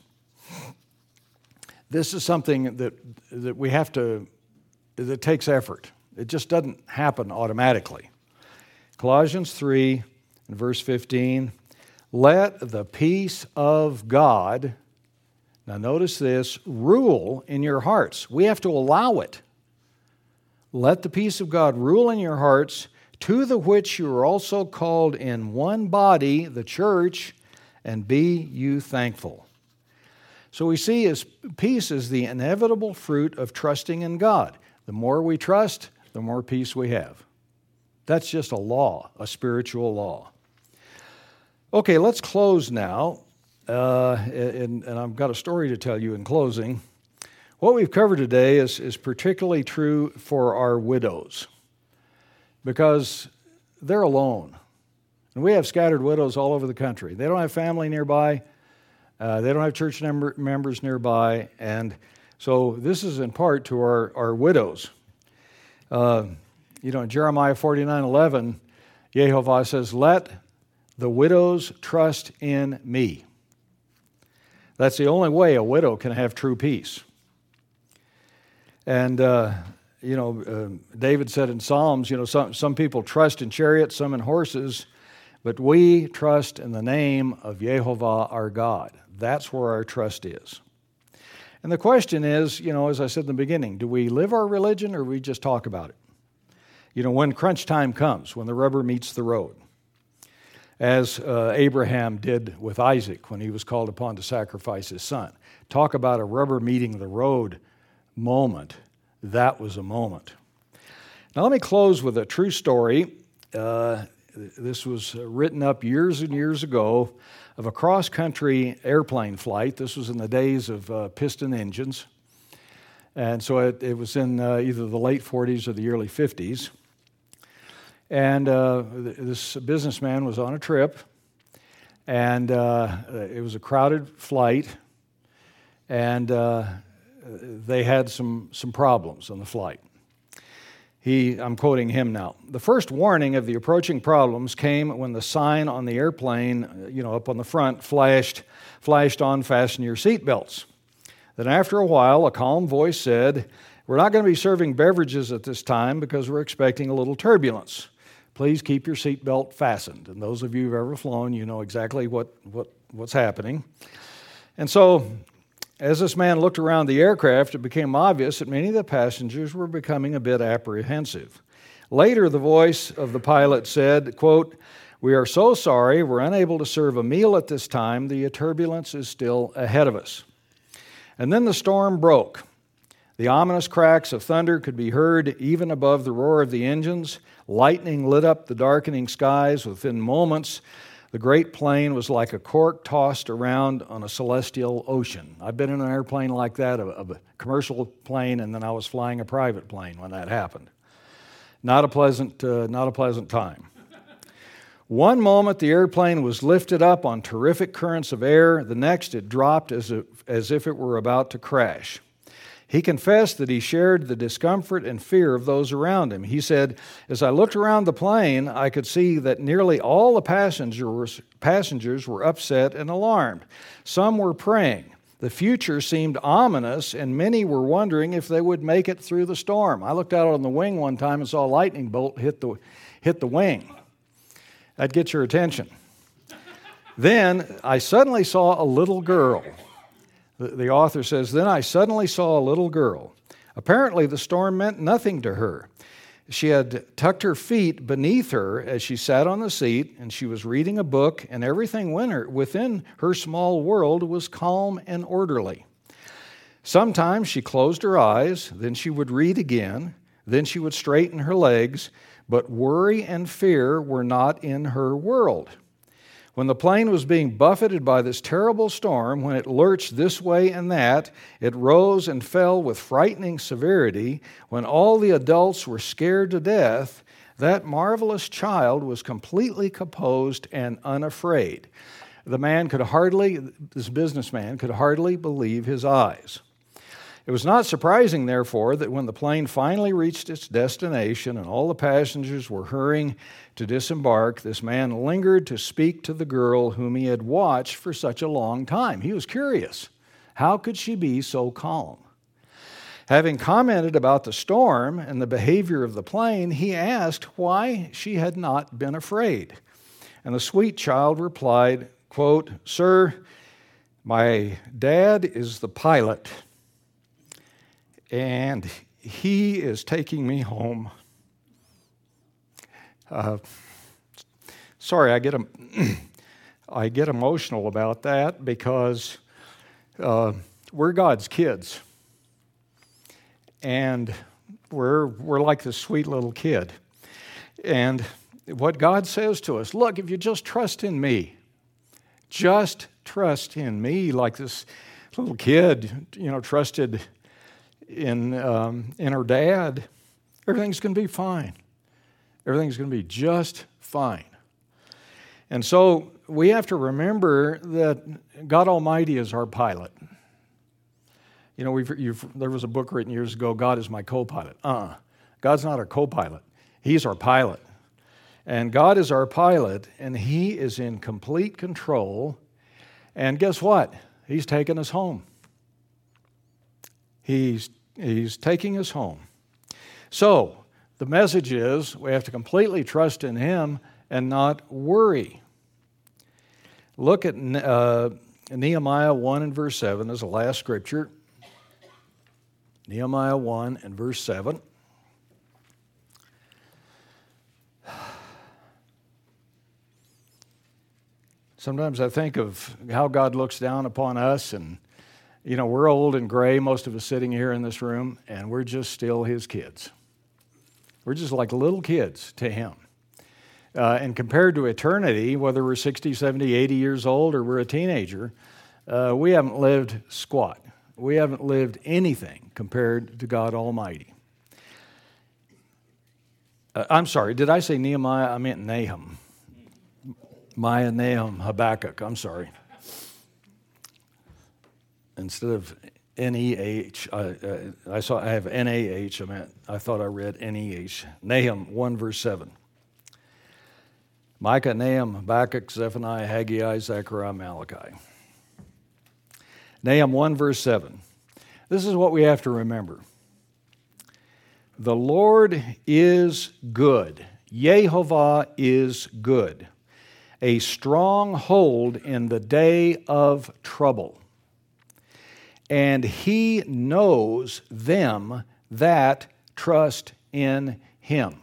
This is something that, that we have to, that takes effort. It just doesn't happen automatically. Colossians three and verse fifteen, let the peace of God, now notice this, rule in your hearts. We have to allow it. Let the peace of God rule in your hearts, to the which you are also called in one body, the church, and be you thankful. So we see as peace is the inevitable fruit of trusting in God. The more we trust, the more peace we have. That's just a law, a spiritual law. Okay, let's close now. Uh, and, and I've got a story to tell you in closing. What we've covered today is, is particularly true for our widows, because they're alone. And we have scattered widows all over the country. They don't have family nearby. Uh, they don't have church member, members nearby. And so this is in part to our, our widows. Uh, you know, in Jeremiah forty-nine eleven, Yehovah says, let the widows trust in me. That's the only way a widow can have true peace. And, uh, you know, uh, David said in Psalms, you know, some, some people trust in chariots, some in horses, but we trust in the name of Yehovah our God. That's where our trust is. And the question is, you know, as I said in the beginning, do we live our religion or do we just talk about it? You know, when crunch time comes, when the rubber meets the road, as uh, Abraham did with Isaac when he was called upon to sacrifice his son. Talk about a rubber meeting the road moment. That was a moment. Now let me close with a true story. Uh, this was written up years and years ago of a cross-country airplane flight. This was in the days of uh, piston engines. And so it, it was in uh, either the late forties or the early fifties. And uh, this businessman was on a trip, and uh, it was a crowded flight, and uh, they had some, some problems on the flight. He, I'm quoting him now. The first warning of the approaching problems came when the sign on the airplane, you know, up on the front, flashed, flashed on, fasten your seatbelts. Then after a while, a calm voice said, we're not going to be serving beverages at this time because we're expecting a little turbulence. Please keep your seatbelt fastened. And those of you who've ever flown, you know exactly what, what, what's happening. And so, as this man looked around the aircraft, it became obvious that many of the passengers were becoming a bit apprehensive. Later, the voice of the pilot said, quote, we are so sorry, we're unable to serve a meal at this time. The turbulence is still ahead of us. And then the storm broke. The ominous cracks of thunder could be heard even above the roar of the engines. Lightning lit up the darkening skies. Within moments, the great plane was like a cork tossed around on a celestial ocean. I've been in an airplane like that, a, a commercial plane, and then I was flying a private plane when that happened. Not a pleasant, uh, not a pleasant time. One moment, the airplane was lifted up on terrific currents of air. The next, it dropped as if, as if it were about to crash. He confessed that he shared the discomfort and fear of those around him. He said, as I looked around the plane, I could see that nearly all the passengers, passengers were upset and alarmed. Some were praying. The future seemed ominous, and many were wondering if they would make it through the storm. I looked out on the wing one time and saw a lightning bolt hit the, hit the wing. That'd get your attention. Then I suddenly saw a little girl. The author says, then I suddenly saw a little girl. Apparently, the storm meant nothing to her. She had tucked her feet beneath her as she sat on the seat, and she was reading a book, and everything within her small world was calm and orderly. Sometimes she closed her eyes, then she would read again, then she would straighten her legs, but worry and fear were not in her world. When the plane was being buffeted by this terrible storm, when it lurched this way and that, it rose and fell with frightening severity, when all the adults were scared to death, that marvelous child was completely composed and unafraid. The man could hardly, this businessman could hardly believe his eyes. It was not surprising, therefore, that when the plane finally reached its destination and all the passengers were hurrying to disembark, this man lingered to speak to the girl whom he had watched for such a long time. He was curious. How could she be so calm? Having commented about the storm and the behavior of the plane, he asked why she had not been afraid. And the sweet child replied, quote, "Sir, my dad is the pilot, and he is taking me home." Uh, sorry, I get I get emotional about that because uh, we're God's kids, and we're we're like this sweet little kid. And what God says to us, look, if you just trust in me, just trust in me, like this little kid, you know, trusted in um, in her dad, everything's going to be fine. Everything's going to be just fine. And so we have to remember that God Almighty is our pilot. You know, we've, you've, there was a book written years ago, God is my co-pilot. Uh-uh. God's not our co-pilot. He's our pilot. And God is our pilot, and He is in complete control. And guess what? He's taking us home. He's, he's taking us home. So, the message is we have to completely trust in Him and not worry. Look at uh, Nehemiah one and verse seven as the last scripture. Nehemiah one and verse seven. Sometimes I think of how God looks down upon us, and you know, we're old and gray, most of us sitting here in this room, and we're just still His kids. We're just like little kids to Him. Uh, and compared to eternity, whether we're sixty, seventy, eighty years old or we're a teenager, uh, we haven't lived squat. We haven't lived anything compared to God Almighty. Uh, I'm sorry, did I say Nehemiah? I meant Nahum. Maya, Nahum, Habakkuk. I'm sorry. Instead of N E H, I, uh, I saw I have N A H. I meant I thought I read N E H. Nahum one verse seven. Micah, Nahum, Habakkuk, Zephaniah, Haggai, Zechariah, Malachi. Nahum one verse seven. This is what we have to remember. The Lord is good. Yehovah is good. A stronghold in the day of trouble. And He knows them that trust in Him.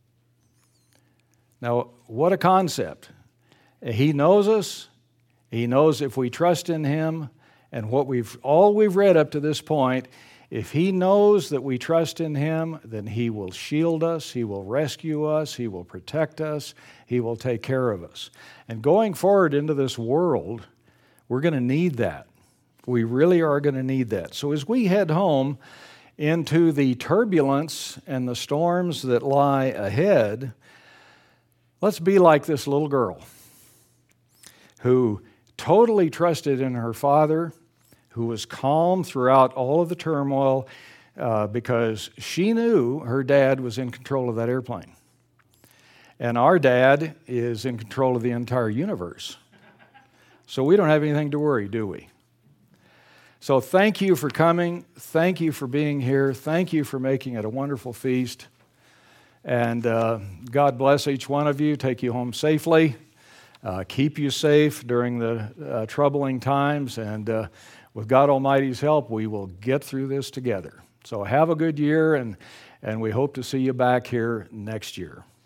Now, what a concept. He knows us. He knows if we trust in Him. And what we've all we've read up to this point, if He knows that we trust in Him, then He will shield us, He will rescue us, He will protect us, He will take care of us. And going forward into this world, we're going to need that. We really are going to need that. So as we head home into the turbulence and the storms that lie ahead, let's be like this little girl who totally trusted in her father, who was calm throughout all of the turmoil uh, because she knew her dad was in control of that airplane. And our dad is in control of the entire universe. So we don't have anything to worry, do we? So thank you for coming. Thank you for being here. Thank you for making it a wonderful feast. And uh, God bless each one of you. Take you home safely. Uh, keep you safe during the uh, troubling times. And uh, with God Almighty's help, we will get through this together. So have a good year, and, and we hope to see you back here next year.